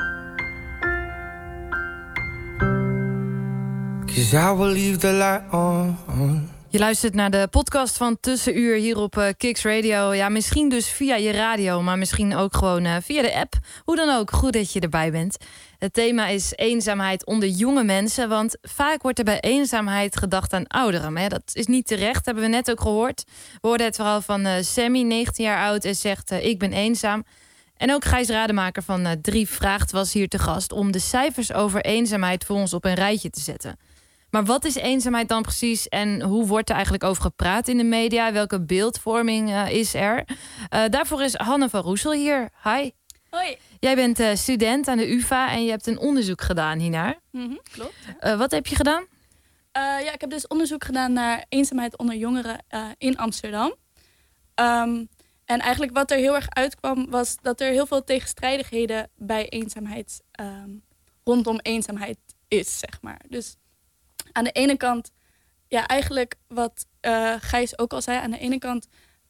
'Cause I will leave the light on. Je luistert naar de podcast van Tussenuur hier op Kicks Radio. Ja, misschien dus via je radio, maar misschien ook gewoon via de app. Hoe dan ook, goed dat je erbij bent. Het thema is eenzaamheid onder jonge mensen. Want vaak wordt er bij eenzaamheid gedacht aan ouderen. Maar ja, dat is niet terecht, hebben we net ook gehoord. We hoorden het verhaal van Sammy, 19 jaar oud, en zegt ik ben eenzaam. En ook Gijs Rademaker van 3 Vraagt was hier te gast om de cijfers over eenzaamheid voor ons op een rijtje te zetten. Maar wat is eenzaamheid dan precies en hoe wordt er eigenlijk over gepraat in de media? Welke beeldvorming is er? Daarvoor is Hanne van Roesel hier. Hi. Hoi. Jij bent student aan de UvA en je hebt een onderzoek gedaan hiernaar. Klopt. Wat heb je gedaan? Ik heb dus onderzoek gedaan naar eenzaamheid onder jongeren in Amsterdam. En eigenlijk wat er heel erg uitkwam was dat er heel veel tegenstrijdigheden bij eenzaamheid, rondom eenzaamheid is, zeg maar. Dus aan de ene kant, ja, eigenlijk wat Gijs ook al zei, aan de ene kant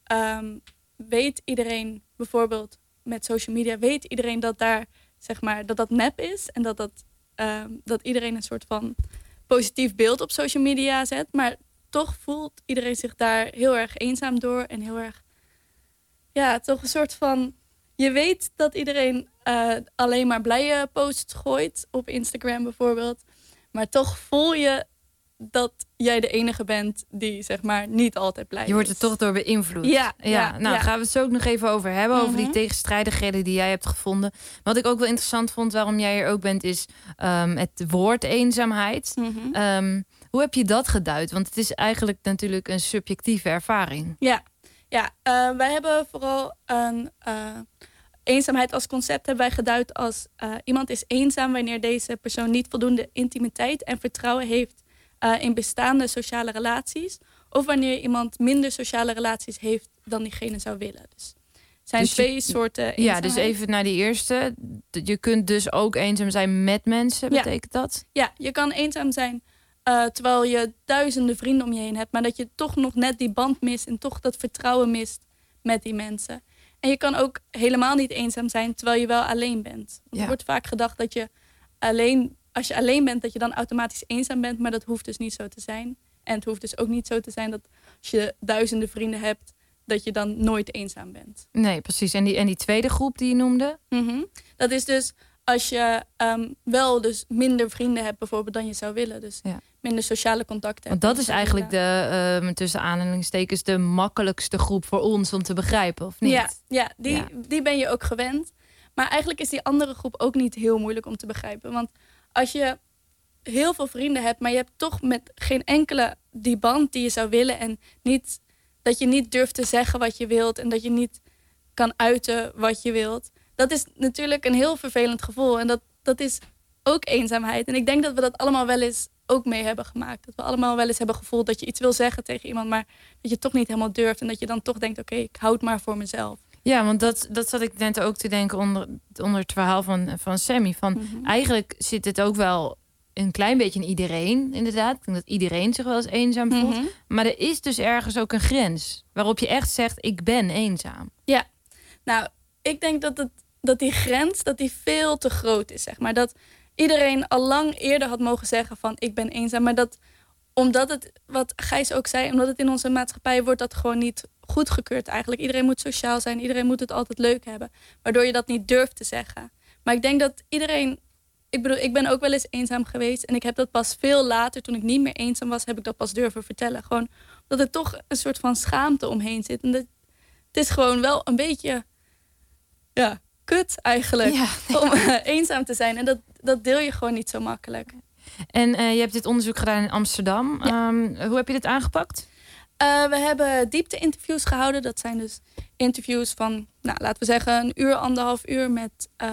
weet iedereen bijvoorbeeld met social media, weet iedereen dat daar, zeg maar, dat nep is en dat iedereen een soort van positief beeld op social media zet, maar toch voelt iedereen zich daar heel erg eenzaam door en heel erg, ja, toch een soort van, je weet dat iedereen alleen maar blije posts gooit op Instagram bijvoorbeeld, maar toch voel je dat jij de enige bent die, zeg maar, niet altijd blij is. Je wordt er toch door beïnvloed. Ja. Gaan we het zo ook nog even over hebben. Over die tegenstrijdigheden die jij hebt gevonden. Wat ik ook wel interessant vond, waarom jij er ook bent, is het woord eenzaamheid. Hoe heb je dat geduid? Want het is eigenlijk natuurlijk een subjectieve ervaring. Wij hebben vooral een eenzaamheid als concept hebben wij geduid als iemand is eenzaam wanneer deze persoon niet voldoende intimiteit en vertrouwen heeft in bestaande sociale relaties. Of wanneer iemand minder sociale relaties heeft dan diegene zou willen. Dus er zijn 2 soorten eenzaamheid. Ja, dus even naar die eerste. Je kunt dus ook eenzaam zijn met mensen, betekent dat? Ja, je kan eenzaam zijn terwijl je duizenden vrienden om je heen hebt. Maar dat je toch nog net die band mist en toch dat vertrouwen mist met die mensen. En je kan ook helemaal niet eenzaam zijn terwijl je wel alleen bent. Want er wordt vaak gedacht dat je als je alleen bent, dat je dan automatisch eenzaam bent. Maar dat hoeft dus niet zo te zijn. En het hoeft dus ook niet zo te zijn dat als je duizenden vrienden hebt, dat je dan nooit eenzaam bent. Nee, precies. En die tweede groep die je noemde? Dat is dus als je wel dus minder vrienden hebt bijvoorbeeld dan je zou willen. Dus minder sociale contacten hebt. Want dat is eigenlijk de, tussen aanhalingstekens, de makkelijkste groep voor ons om te begrijpen, of niet? Ja, die ben je ook gewend. Maar eigenlijk is die andere groep ook niet heel moeilijk om te begrijpen. Want als je heel veel vrienden hebt, maar je hebt toch met geen enkele die band die je zou willen en niet, dat je niet durft te zeggen wat je wilt en dat je niet kan uiten wat je wilt. Dat is natuurlijk een heel vervelend gevoel en dat is ook eenzaamheid. En ik denk dat we dat allemaal wel eens ook mee hebben gemaakt. Dat we allemaal wel eens hebben gevoeld dat je iets wil zeggen tegen iemand, maar dat je toch niet helemaal durft en dat je dan toch denkt, oké, ik hou het maar voor mezelf. Ja, want dat zat ik net ook te denken onder het verhaal van Sammy. Eigenlijk zit het ook wel een klein beetje in iedereen, inderdaad. Ik denk dat iedereen zich wel eens eenzaam voelt. Maar er is dus ergens ook een grens waarop je echt zegt, ik ben eenzaam. Ja, nou, ik denk dat die grens dat die veel te groot is, zeg maar. Dat iedereen al lang eerder had mogen zeggen van, ik ben eenzaam. Maar dat, omdat het, wat Gijs ook zei, omdat het in onze maatschappij wordt dat gewoon niet goedgekeurd eigenlijk. Iedereen moet sociaal zijn, iedereen moet het altijd leuk hebben. Waardoor je dat niet durft te zeggen. Maar ik denk dat iedereen, ik ben ook wel eens eenzaam geweest. En ik heb dat pas veel later, toen ik niet meer eenzaam was, heb ik dat pas durven vertellen. Gewoon dat er toch een soort van schaamte omheen zit. En het is gewoon wel een beetje, ja, kut eigenlijk. Om eenzaam te zijn. En dat deel je gewoon niet zo makkelijk. En je hebt dit onderzoek gedaan in Amsterdam. Hoe heb je dit aangepakt? We hebben diepte-interviews gehouden. Dat zijn dus interviews van, laten we zeggen, 1 uur, 1,5 uur met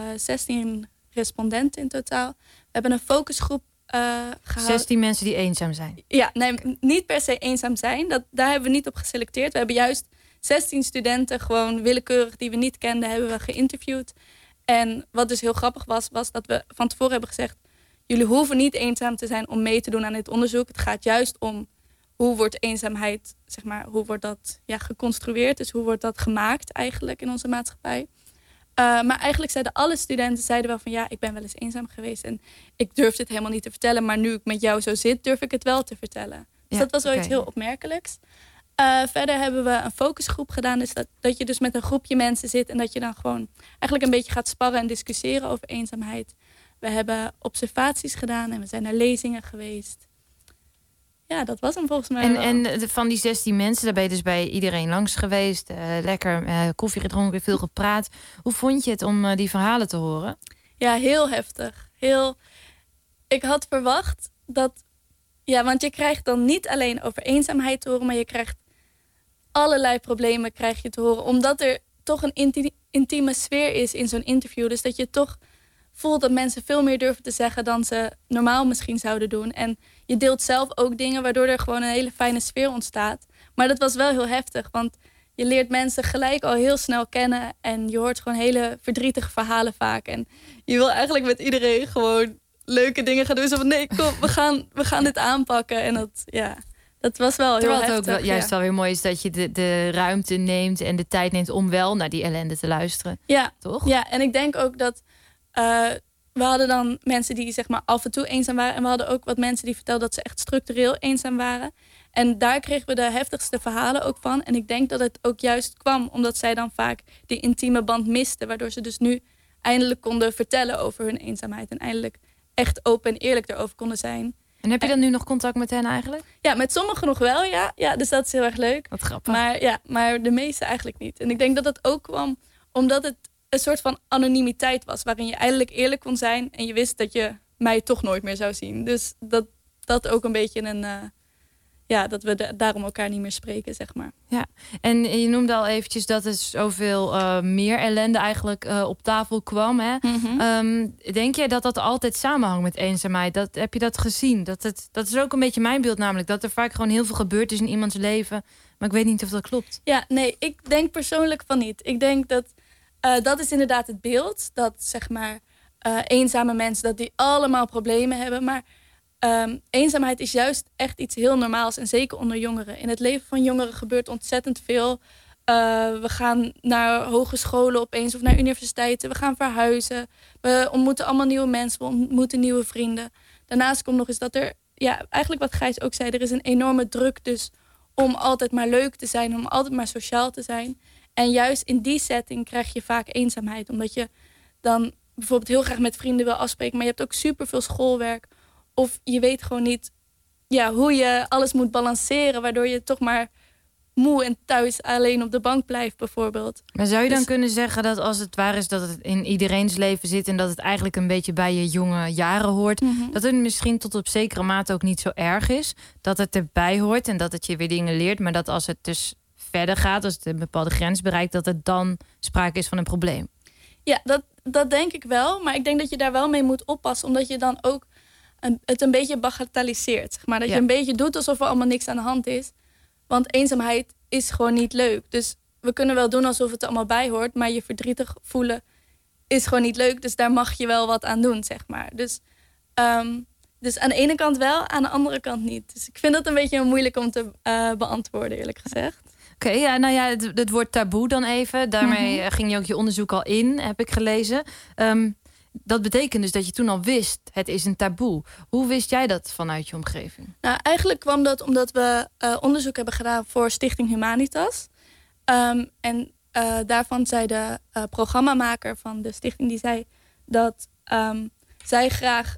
16 respondenten in totaal. We hebben een focusgroep gehouden. 16 mensen die eenzaam zijn? Ja, nee, niet per se eenzaam zijn. Daar hebben we niet op geselecteerd. We hebben juist 16 studenten, gewoon willekeurig, die we niet kenden, hebben we geïnterviewd. En wat dus heel grappig was dat we van tevoren hebben gezegd, jullie hoeven niet eenzaam te zijn om mee te doen aan dit onderzoek. Het gaat juist om hoe wordt eenzaamheid, zeg maar, hoe wordt dat geconstrueerd? Dus hoe wordt dat gemaakt eigenlijk in onze maatschappij? Maar eigenlijk zeiden alle studenten wel van... ja, ik ben wel eens eenzaam geweest. En ik durf dit helemaal niet te vertellen. Maar nu ik met jou zo zit, durf ik het wel te vertellen. Dus dat was wel iets heel opmerkelijks. Verder hebben we een focusgroep gedaan. Dus dat je dus met een groepje mensen zit... en dat je dan gewoon eigenlijk een beetje gaat sparren... en discussiëren over eenzaamheid. We hebben observaties gedaan en we zijn naar lezingen geweest. Ja, dat was hem volgens mij. En van die 16 mensen, daar ben je dus bij iedereen langs geweest. Lekker koffie gedronken, veel gepraat. Hoe vond je het om die verhalen te horen? Ja, heel heftig. Ik had verwacht dat... Ja, want je krijgt dan niet alleen over eenzaamheid te horen... maar je krijgt allerlei problemen krijg je te horen. Omdat er toch een intieme sfeer is in zo'n interview. Dus dat je toch voelt dat mensen veel meer durven te zeggen... dan ze normaal misschien zouden doen. En je deelt zelf ook dingen... waardoor er gewoon een hele fijne sfeer ontstaat. Maar dat was wel heel heftig. Want je leert mensen gelijk al heel snel kennen... en je hoort gewoon hele verdrietige verhalen vaak. En je wil eigenlijk met iedereen gewoon leuke dingen gaan doen. Zo van, nee, kom, we gaan dit aanpakken. En dat was wel heel heftig. Terwijl het ook juist wel weer mooi is dat je de ruimte neemt... en de tijd neemt om wel naar die ellende te luisteren. Ja, toch? Ja, en ik denk ook dat... we hadden dan mensen die zeg maar af en toe eenzaam waren. En we hadden ook wat mensen die vertelden dat ze echt structureel eenzaam waren. En daar kregen we de heftigste verhalen ook van. En ik denk dat het ook juist kwam omdat zij dan vaak die intieme band misten. Waardoor ze dus nu eindelijk konden vertellen over hun eenzaamheid. En eindelijk echt open en eerlijk erover konden zijn. En heb je dan nu nog contact met hen eigenlijk? Ja, met sommigen nog wel, ja. Ja, dus dat is heel erg leuk. Wat grappig. Maar de meeste eigenlijk niet. En ik denk dat dat ook kwam omdat het een soort van anonimiteit was. Waarin je eindelijk eerlijk kon zijn. En je wist dat je mij toch nooit meer zou zien. Dus dat ook een beetje dat we daarom elkaar niet meer spreken, zeg maar. Ja, en je noemde al eventjes dat er zoveel meer ellende eigenlijk op tafel kwam. Hè? Mm-hmm. Denk jij dat dat altijd samenhangt met eenzaamheid? Heb je dat gezien? Dat is ook een beetje mijn beeld namelijk. Dat er vaak gewoon heel veel gebeurd is in iemands leven. Maar ik weet niet of dat klopt. Ja, nee, ik denk persoonlijk van niet. Ik denk dat is inderdaad het beeld. Dat zeg maar eenzame mensen, dat die allemaal problemen hebben. Maar eenzaamheid is juist echt iets heel normaals. En zeker onder jongeren. In het leven van jongeren gebeurt ontzettend veel. We gaan naar hogescholen opeens of naar universiteiten. We gaan verhuizen. We ontmoeten allemaal nieuwe mensen. We ontmoeten nieuwe vrienden. Daarnaast komt nog eens dat er... Ja, eigenlijk wat Gijs ook zei. Er is een enorme druk dus om altijd maar leuk te zijn. Om altijd maar sociaal te zijn. En juist in die setting krijg je vaak eenzaamheid. Omdat je dan bijvoorbeeld heel graag met vrienden wil afspreken. Maar je hebt ook superveel schoolwerk. Of je weet gewoon niet hoe je alles moet balanceren. Waardoor je toch maar moe en thuis alleen op de bank blijft bijvoorbeeld. Maar zou je dan kunnen zeggen dat als het waar is dat het in iedereens leven zit... en dat het eigenlijk een beetje bij je jonge jaren hoort... Mm-hmm. dat het misschien tot op zekere mate ook niet zo erg is. Dat het erbij hoort en dat het je weer dingen leert. Maar dat als het dus verder gaat, als het een bepaalde grens bereikt... dat het dan sprake is van een probleem. Ja, dat denk ik wel. Maar ik denk dat je daar wel mee moet oppassen. Omdat je dan ook het een beetje bagatelliseert. Zeg maar. Dat je een beetje doet alsof er allemaal niks aan de hand is. Want eenzaamheid is gewoon niet leuk. Dus we kunnen wel doen alsof het er allemaal bij hoort. Maar je verdrietig voelen is gewoon niet leuk. Dus daar mag je wel wat aan doen, zeg maar. Dus aan de ene kant wel, aan de andere kant niet. Dus ik vind dat een beetje moeilijk om te beantwoorden, eerlijk gezegd. Oké, het woord taboe dan even. Daarmee ging je ook je onderzoek al in, heb ik gelezen. Dat betekent dus dat je toen al wist, het is een taboe. Hoe wist jij dat vanuit je omgeving? Nou, eigenlijk kwam dat omdat we onderzoek hebben gedaan voor Stichting Humanitas. En daarvan zei de programmamaker van de stichting, die zei dat zij graag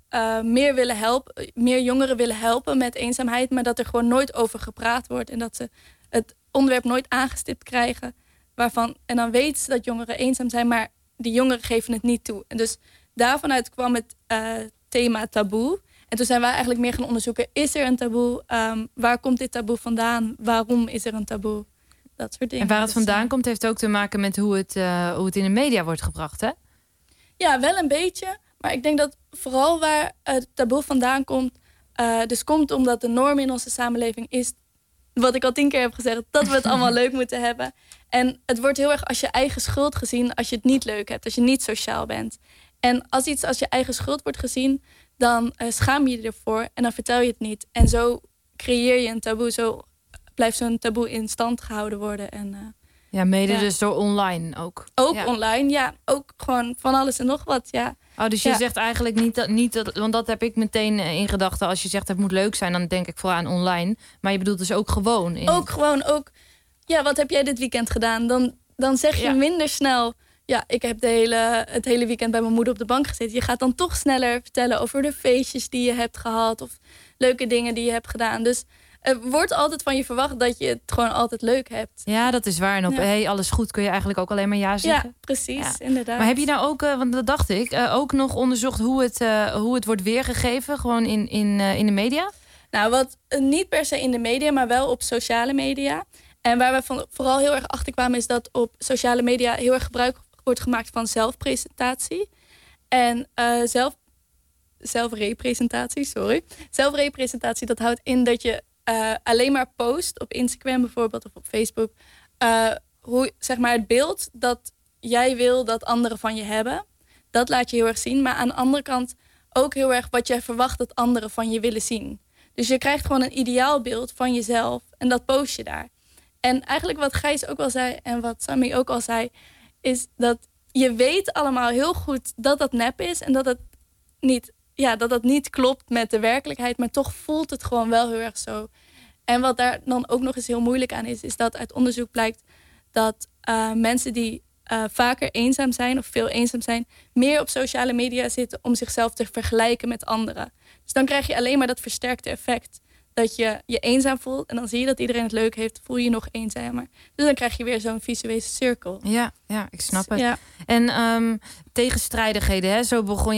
meer jongeren willen helpen met eenzaamheid, maar dat er gewoon nooit over gepraat wordt en dat ze het onderwerp nooit aangestipt krijgen. En dan weten ze dat jongeren eenzaam zijn, maar die jongeren geven het niet toe. En dus daarvanuit kwam het thema taboe. En toen zijn wij eigenlijk meer gaan onderzoeken, is er een taboe? Waar komt dit taboe vandaan? Waarom is er een taboe? Dat soort dingen. En waar het vandaan komt, heeft ook te maken met hoe het in de media wordt gebracht, hè? Ja, wel een beetje. Maar ik denk dat vooral waar het taboe vandaan komt, dus komt omdat de norm in onze samenleving is, wat ik al 10 keer heb gezegd, dat we het allemaal leuk moeten hebben. En het wordt heel erg als je eigen schuld gezien als je het niet leuk hebt, als je niet sociaal bent. En als iets als je eigen schuld wordt gezien, dan schaam je je ervoor en dan vertel je het niet. En zo creëer je een taboe, zo blijft zo'n taboe in stand gehouden worden. En Ja, mede dus door online ook. Ook online, ja. Ook gewoon van alles en nog wat, ja. Oh, dus je zegt eigenlijk niet dat... Want dat heb ik meteen in gedachten. Als je zegt het moet leuk zijn, dan denk ik vooral aan online. Maar je bedoelt dus ook gewoon. Ook, ja, wat heb jij dit weekend gedaan? Dan zeg je minder snel... Ja, ik heb het hele weekend bij mijn moeder op de bank gezeten. Je gaat dan toch sneller vertellen over de feestjes die je hebt gehad. Of leuke dingen die je hebt gedaan. Dus er wordt altijd van je verwacht dat je het gewoon altijd leuk hebt. Ja, dat is waar. En op alles goed kun je eigenlijk ook alleen maar ja zeggen. Ja, precies, inderdaad. Maar heb je nou ook, want dat dacht ik, ook nog onderzocht hoe het wordt weergegeven? Gewoon in de media? Nou, wat niet per se in de media, maar wel op sociale media. En waar we vooral heel erg achter kwamen is dat op sociale media heel erg gebruik wordt gemaakt van zelfpresentatie. En zelfrepresentatie, Zelfrepresentatie, dat houdt in dat je alleen maar post op Instagram bijvoorbeeld of op Facebook. Hoe, zeg maar, het beeld dat jij wil dat anderen van je hebben. Dat laat je heel erg zien. Maar aan de andere kant ook heel erg wat jij verwacht dat anderen van je willen zien. Dus je krijgt gewoon een ideaalbeeld van jezelf. En dat post je daar. En eigenlijk wat Gijs ook al zei en wat Sammy ook al zei, is dat je weet allemaal heel goed dat dat nep is. En dat het niet klopt met de werkelijkheid. Maar toch voelt het gewoon wel heel erg zo. En wat daar dan ook nog eens heel moeilijk aan is dat uit onderzoek blijkt dat mensen die vaker eenzaam zijn of veel eenzaam zijn, meer op sociale media zitten om zichzelf te vergelijken met anderen. Dus dan krijg je alleen maar dat versterkte effect. Dat je je eenzaam voelt en dan zie je dat iedereen het leuk heeft, voel je je nog eenzamer. Dus dan krijg je weer zo'n visuele cirkel. Ja, ik snap het. Ja. En tegenstrijdigheden, hè? Zo begon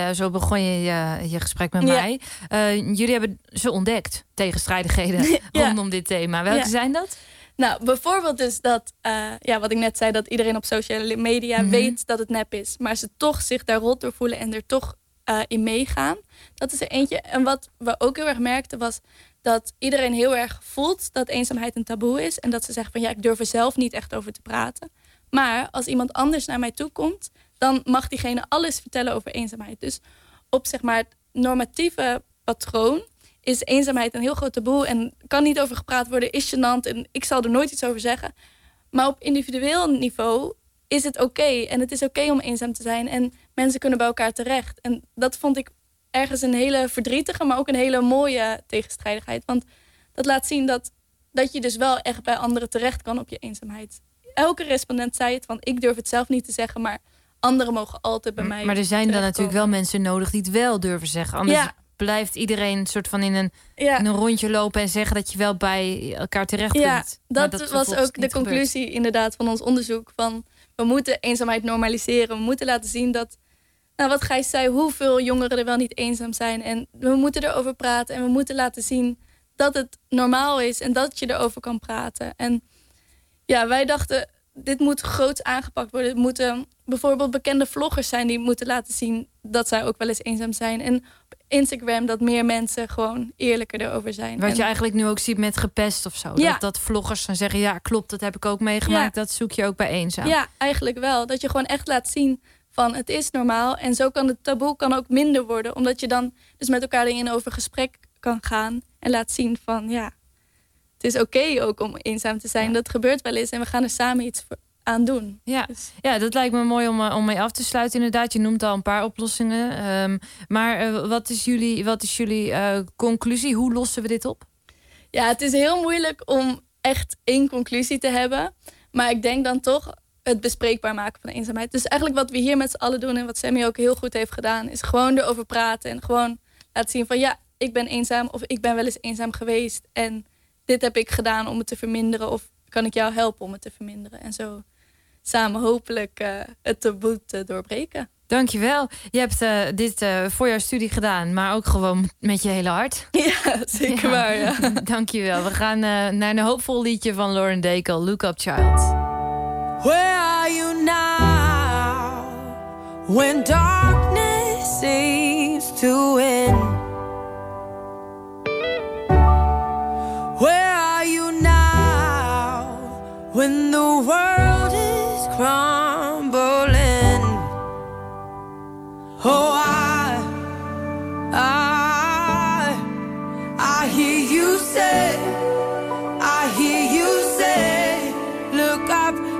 je je gesprek met mij. Jullie hebben ze ontdekt, tegenstrijdigheden rondom dit thema. Welke zijn dat? Nou, bijvoorbeeld dus dat, wat ik net zei, dat iedereen op sociale media weet dat het nep is. Maar ze toch zich daar rot door voelen en er toch in meegaan. Dat is er eentje. En wat we ook heel erg merkten was dat iedereen heel erg voelt dat eenzaamheid een taboe is. En dat ze zeggen van ik durf er zelf niet echt over te praten. Maar als iemand anders naar mij toe komt, dan mag diegene alles vertellen over eenzaamheid. Dus op zeg maar het normatieve patroon is eenzaamheid een heel groot taboe en kan niet over gepraat worden, is gênant en ik zal er nooit iets over zeggen. Maar op individueel niveau is het oké. En het is oké om eenzaam te zijn en mensen kunnen bij elkaar terecht. En dat vond ik ergens een hele verdrietige, maar ook een hele mooie tegenstrijdigheid. Want dat laat zien dat je dus wel echt bij anderen terecht kan op je eenzaamheid. Elke respondent zei het, want ik durf het zelf niet te zeggen, maar anderen mogen altijd bij mij. Maar er zijn dan natuurlijk wel mensen nodig die het wel durven zeggen. Anders blijft iedereen een soort van in een rondje lopen en zeggen dat je wel bij elkaar terecht kunt. Ja, dat was ook de conclusie inderdaad van ons onderzoek. Van we moeten eenzaamheid normaliseren. We moeten laten zien dat, wat Gijs zei, hoeveel jongeren er wel niet eenzaam zijn. En we moeten erover praten en we moeten laten zien dat het normaal is en dat je erover kan praten. En ja, wij dachten, dit moet groots aangepakt worden. Het moeten bijvoorbeeld bekende vloggers zijn die moeten laten zien dat zij ook wel eens eenzaam zijn. En op Instagram dat meer mensen gewoon eerlijker erover zijn. Wat je eigenlijk nu ook ziet met gepest of zo. Ja. Dat vloggers dan zeggen, ja klopt, dat heb ik ook meegemaakt. Ja. Dat zoek je ook bij eenzaam. Ja, eigenlijk wel. Dat je gewoon echt laat zien van het is normaal. En zo kan het taboe ook minder worden. Omdat je dan dus met elkaar in over gesprek kan gaan. En laat zien van het is oké ook om eenzaam te zijn. Ja. Dat gebeurt wel eens en we gaan er samen iets aan doen. Ja, dus. Ja, dat lijkt me mooi om mee af te sluiten inderdaad. Je noemt al een paar oplossingen. Maar wat is jullie conclusie? Hoe lossen we dit op? Ja, het is heel moeilijk om echt één conclusie te hebben. Maar ik denk dan toch het bespreekbaar maken van de eenzaamheid. Dus eigenlijk wat we hier met z'n allen doen en wat Sammy ook heel goed heeft gedaan, is gewoon erover praten en gewoon laten zien van ik ben eenzaam of ik ben wel eens eenzaam geweest en dit heb ik gedaan om het te verminderen of kan ik jou helpen om het te verminderen. En zo samen hopelijk het taboe te doorbreken. Dankjewel. Je hebt dit voor jouw studie gedaan, maar ook gewoon met je hele hart. Ja, zeker waar. Ja. Dankjewel. We gaan naar een hoopvol liedje van Lauren Daigle, Look Up Child. Where are you now? When darkness seems to win. Where are you now? When the world is crumbling. Oh, I hear you say, look up.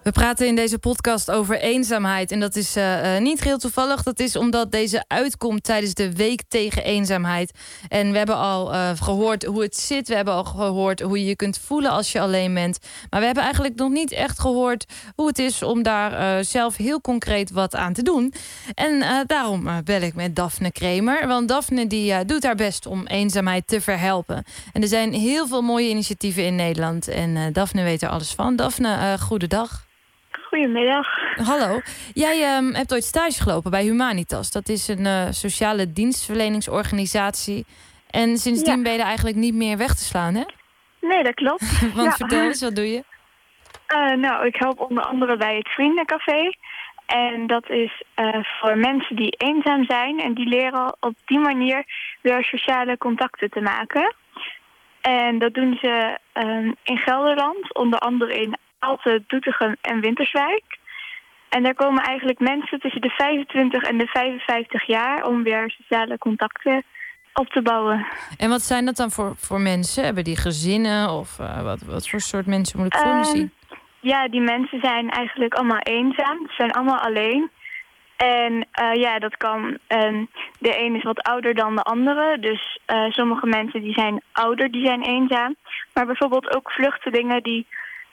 We praten in deze podcast over eenzaamheid. En dat is niet geheel toevallig. Dat is omdat deze uitkomt tijdens de Week tegen Eenzaamheid. En we hebben al gehoord hoe het zit. We hebben al gehoord hoe je je kunt voelen als je alleen bent. Maar we hebben eigenlijk nog niet echt gehoord hoe het is om daar zelf heel concreet wat aan te doen. En daarom bel ik met Daphne Kremer. Want Daphne die doet haar best om eenzaamheid te verhelpen. En er zijn heel veel mooie initiatieven in Nederland. En Daphne weet er alles van. Daphne, goedendag. Goedemiddag. Hallo. Jij hebt ooit stage gelopen bij Humanitas. Dat is een sociale dienstverleningsorganisatie. En sindsdien ben je er eigenlijk niet meer weg te slaan, hè? Nee, dat klopt. Want vertel eens, wat doe je? Nou, ik help onder andere bij het Vriendencafé. En dat is voor mensen die eenzaam zijn. En die leren op die manier weer sociale contacten te maken. En dat doen ze in Gelderland, onder andere in Aalten, Doetinchem en Winterswijk. En daar komen eigenlijk mensen tussen de 25 en de 55 jaar om weer sociale contacten op te bouwen. En wat zijn dat dan voor mensen? Hebben die gezinnen of wat voor soort mensen moet ik voor me zien? Ja, die mensen zijn eigenlijk allemaal eenzaam. Ze zijn allemaal alleen. En dat kan... de een is wat ouder dan de andere. Dus sommige mensen die zijn ouder, die zijn eenzaam. Maar bijvoorbeeld ook vluchtelingen die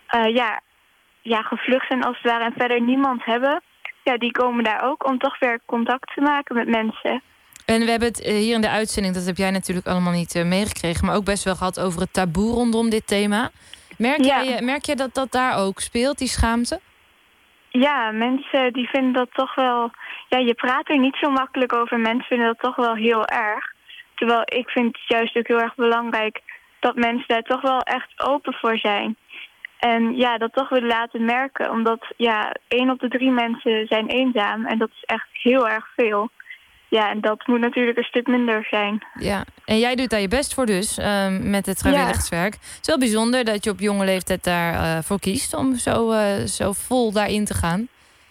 gevlucht zijn als het ware en verder niemand hebben. Ja, die komen daar ook om toch weer contact te maken met mensen. En we hebben het hier in de uitzending, dat heb jij natuurlijk allemaal niet meegekregen, maar ook best wel gehad over het taboe rondom dit thema. Merk jij dat daar ook speelt, die schaamte? Ja, mensen die vinden dat toch wel... Ja, je praat er niet zo makkelijk over. Mensen vinden dat toch wel heel erg. Terwijl ik vind het juist ook heel erg belangrijk dat mensen daar toch wel echt open voor zijn. En ja, dat toch willen laten merken. Omdat 1 op de 3 mensen zijn eenzaam. En dat is echt heel erg veel. Ja, en dat moet natuurlijk een stuk minder zijn. Ja, en jij doet daar je best voor dus, met het vrijwilligerswerk. Het is wel bijzonder dat je op jonge leeftijd daarvoor kiest om zo vol daarin te gaan.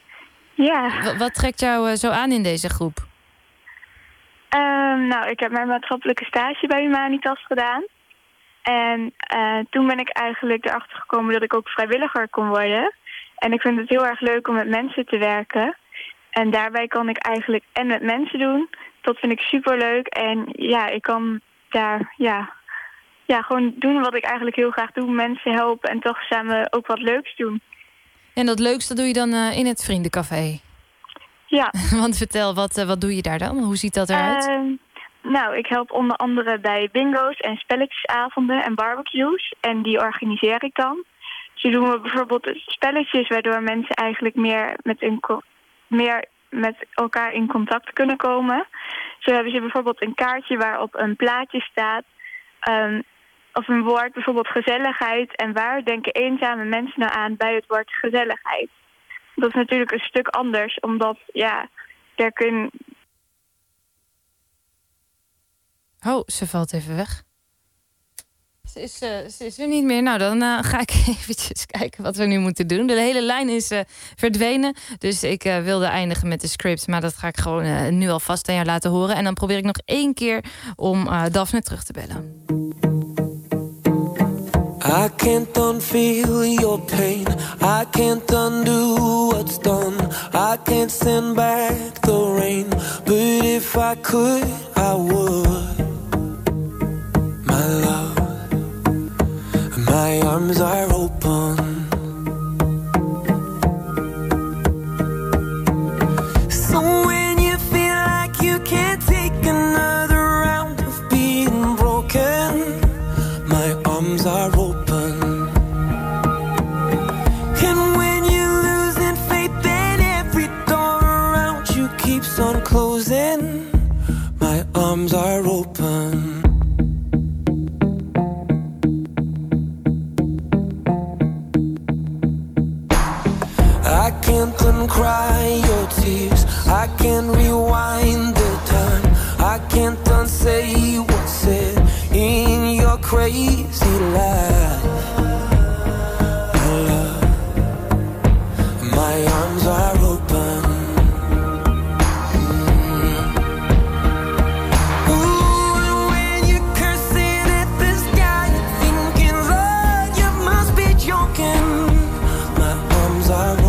Ja. Wat trekt jou zo aan in deze groep? Nou, ik heb mijn maatschappelijke stage bij Humanitas gedaan. En toen ben ik eigenlijk erachter gekomen dat ik ook vrijwilliger kon worden. En ik vind het heel erg leuk om met mensen te werken. En daarbij kan ik eigenlijk en met mensen doen. Dat vind ik superleuk. En ja, ik kan daar gewoon doen wat ik eigenlijk heel graag doe. Mensen helpen en toch samen ook wat leuks doen. En dat leukste doe je dan in het Vriendencafé? Ja. Want vertel, wat doe je daar dan? Hoe ziet dat eruit? Nou, ik help onder andere bij bingo's en spelletjesavonden en barbecues. En die organiseer ik dan. Zo doen we bijvoorbeeld spelletjes waardoor mensen eigenlijk meer met elkaar in contact kunnen komen. Zo hebben ze bijvoorbeeld een kaartje waarop een plaatje staat. Of een woord, bijvoorbeeld gezelligheid. En waar denken eenzame mensen nou aan bij het woord gezelligheid? Dat is natuurlijk een stuk anders, omdat daar kun... Oh, ze valt even weg. Ze is er niet meer. Nou, dan ga ik eventjes kijken wat we nu moeten doen. De hele lijn is verdwenen. Dus ik wilde eindigen met de script. Maar dat ga ik gewoon nu alvast aan jou laten horen. En dan probeer ik nog 1 keer om Daphne terug te bellen. I can't unfeel your pain. I can't undo what's done. I can't send back the rain. But if I could, I would. My love, my arms are open. So when you feel like you can't take another round of being broken, my arms are open. And when you're losing faith and every door around you keeps on closing, my arms are open. I can't uncry your tears. I can't rewind the time. I can't unsay what's said in your crazy life. My love, my arms are open. Ooh, and when you're cursing at the sky, you're thinking, Lord, you must be joking. My arms are open.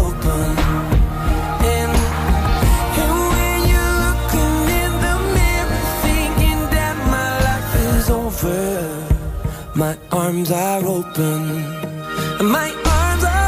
arms are open. My arms are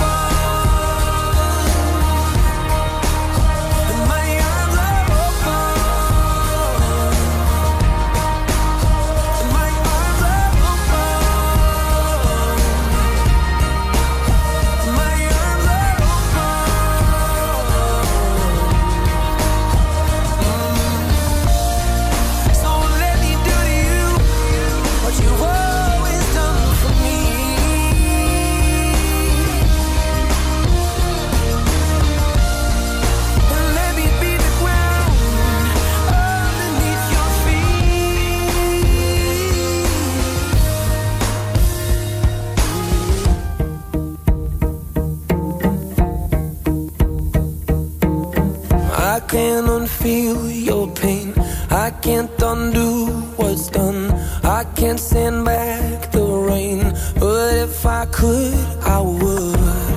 I can't unfeel your pain. I can't undo what's done. I can't send back the rain. But if I could, I would.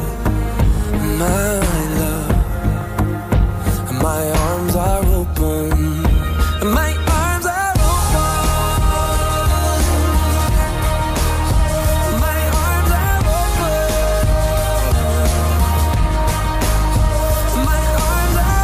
My love, my arms are open. My arms are open. My arms are open. My arms are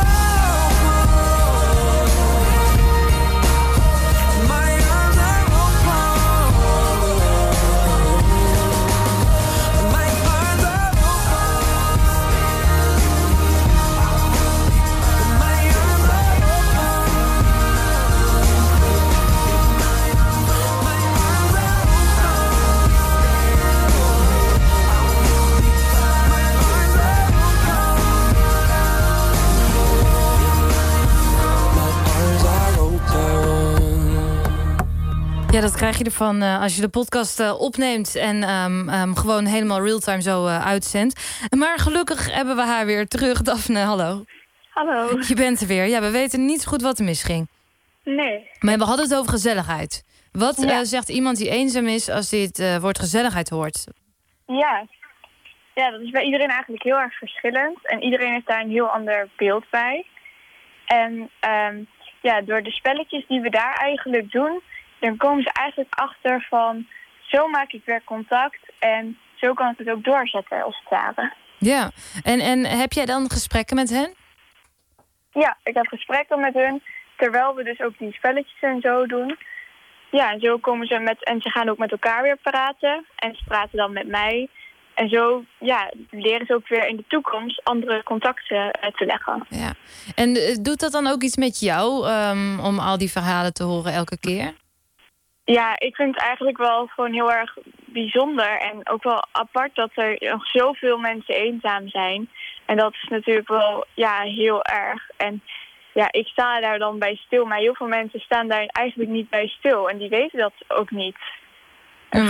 Ja, dat krijg je ervan als je de podcast opneemt en gewoon helemaal real-time zo uitzendt. Maar gelukkig hebben we haar weer terug. Daphne, hallo. Hallo. Je bent er weer. Ja, we weten niet zo goed wat er misging. Nee. Maar we hadden het over gezelligheid. Wat zegt iemand die eenzaam is als dit woord gezelligheid hoort? Ja, dat is bij iedereen eigenlijk heel erg verschillend. En iedereen heeft daar een heel ander beeld bij. En door de spelletjes die we daar eigenlijk doen, dan komen ze eigenlijk achter van, zo maak ik weer contact en zo kan ik het ook doorzetten als het ware. Ja, en heb jij dan gesprekken met hen? Ja, ik heb gesprekken met hun, terwijl we dus ook die spelletjes en zo doen. Ja, en zo komen ze en ze gaan ook met elkaar weer praten. En ze praten dan met mij. En zo leren ze ook weer in de toekomst andere contacten te leggen. Ja. En doet dat dan ook iets met jou, om al die verhalen te horen elke keer? Ja, ik vind het eigenlijk wel gewoon heel erg bijzonder en ook wel apart dat er nog zoveel mensen eenzaam zijn. En dat is natuurlijk wel heel erg. En ja, ik sta daar dan bij stil, maar heel veel mensen staan daar eigenlijk niet bij stil. En die weten dat ook niet. En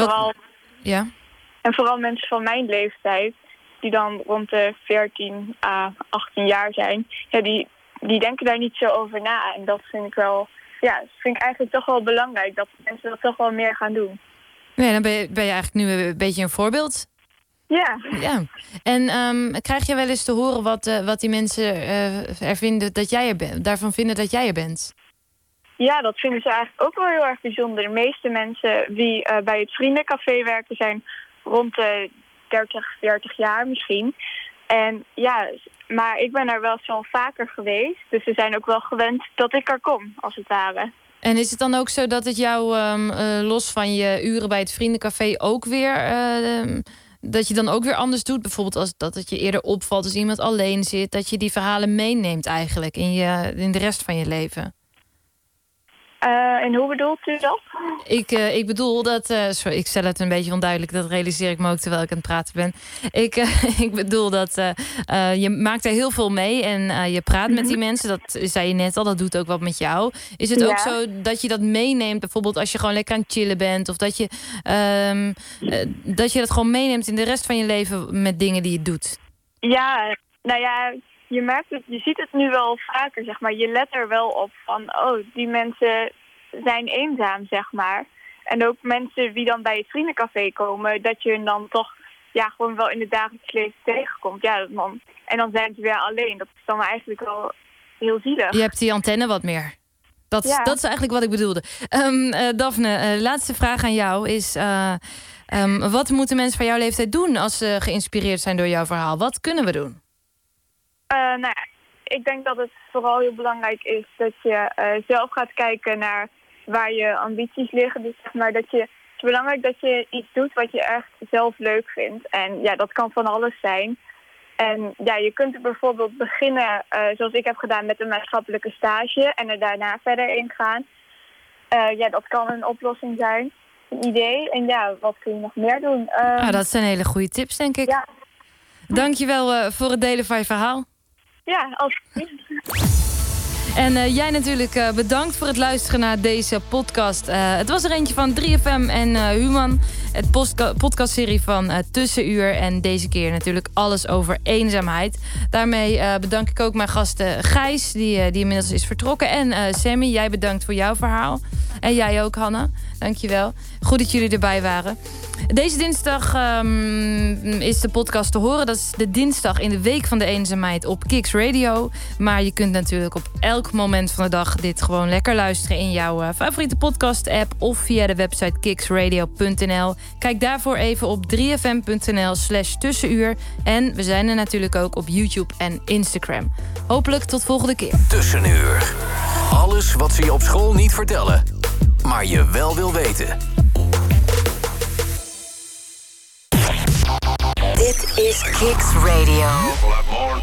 vooral mensen van mijn leeftijd, die dan rond de 14 à 18 jaar zijn, die denken daar niet zo over na. En dat vind ik wel, vind ik eigenlijk toch wel belangrijk, dat mensen dat toch wel meer gaan doen. Ja, dan ben je eigenlijk nu een beetje een voorbeeld. Ja. En krijg je wel eens te horen wat die mensen er vinden dat jij er bent, daarvan vinden dat jij er bent? Ja, dat vinden ze eigenlijk ook wel heel erg bijzonder. De meeste mensen die bij het vriendencafé werken zijn rond de 30, 40 jaar misschien. En maar ik ben er wel zo vaker geweest. Dus ze zijn ook wel gewend dat ik er kom, als het ware. En is het dan ook zo dat het jou, los van je uren bij het vriendencafé, ook weer dat je dan ook weer anders doet? Bijvoorbeeld als dat het je eerder opvalt als iemand alleen zit, dat je die verhalen meeneemt eigenlijk in de rest van je leven? En hoe bedoelt u dat? Ik bedoel dat... sorry, ik stel het een beetje onduidelijk. Dat realiseer ik me ook terwijl ik aan het praten ben. Ik bedoel dat je maakt er heel veel mee en je praat met die mensen. Dat zei je net al, dat doet ook wat met jou. Is het ook zo dat je dat meeneemt? Bijvoorbeeld als je gewoon lekker aan het chillen bent. Of dat je dat gewoon meeneemt in de rest van je leven met dingen die je doet? Ja, nou ja... Je merkt het, je ziet het nu wel vaker, zeg maar. Je let er wel op van, die mensen zijn eenzaam, zeg maar. En ook mensen die dan bij het vriendencafé komen, dat je hen dan toch gewoon wel in het dagelijks leven tegenkomt. Ja, en dan zijn ze weer alleen. Dat is dan eigenlijk wel heel zielig. Je hebt die antenne wat meer. Dat is eigenlijk wat ik bedoelde. Daphne, laatste vraag aan jou is... Wat moeten mensen van jouw leeftijd doen als ze geïnspireerd zijn door jouw verhaal? Wat kunnen we doen? Ik denk dat het vooral heel belangrijk is dat je zelf gaat kijken naar waar je ambities liggen. Dus zeg maar het is belangrijk dat je iets doet wat je echt zelf leuk vindt. En ja, dat kan van alles zijn. En ja, je kunt er bijvoorbeeld beginnen, zoals ik heb gedaan, met een maatschappelijke stage en er daarna verder in gaan. Dat kan een oplossing zijn, een idee. En ja, wat kun je nog meer doen? Dat zijn hele goede tips, denk ik. Ja. Dankjewel voor het delen van je verhaal. Ja, alsjeblieft. En jij natuurlijk bedankt voor het luisteren naar deze podcast. Het was er eentje van 3FM en Human. Het podcastserie van Tussenuur. En deze keer natuurlijk alles over eenzaamheid. Daarmee bedank ik ook mijn gasten Gijs, die inmiddels is vertrokken. En Sammy, jij bedankt voor jouw verhaal. En jij ook, Hanna. Dankjewel. Goed dat jullie erbij waren. Deze dinsdag is de podcast te horen. Dat is de dinsdag in de Week van de Eenzaamheid op Kicks Radio. Maar je kunt natuurlijk op elk moment van de dag dit gewoon lekker luisteren in jouw favoriete podcast-app of via de website kicksradio.nl. Kijk daarvoor even op 3fm.nl/tussenuur. En we zijn er natuurlijk ook op YouTube en Instagram. Hopelijk tot volgende keer. Tussenuur. Alles wat ze je op school niet vertellen, maar je wel wil weten. Dit is Kicks Radio.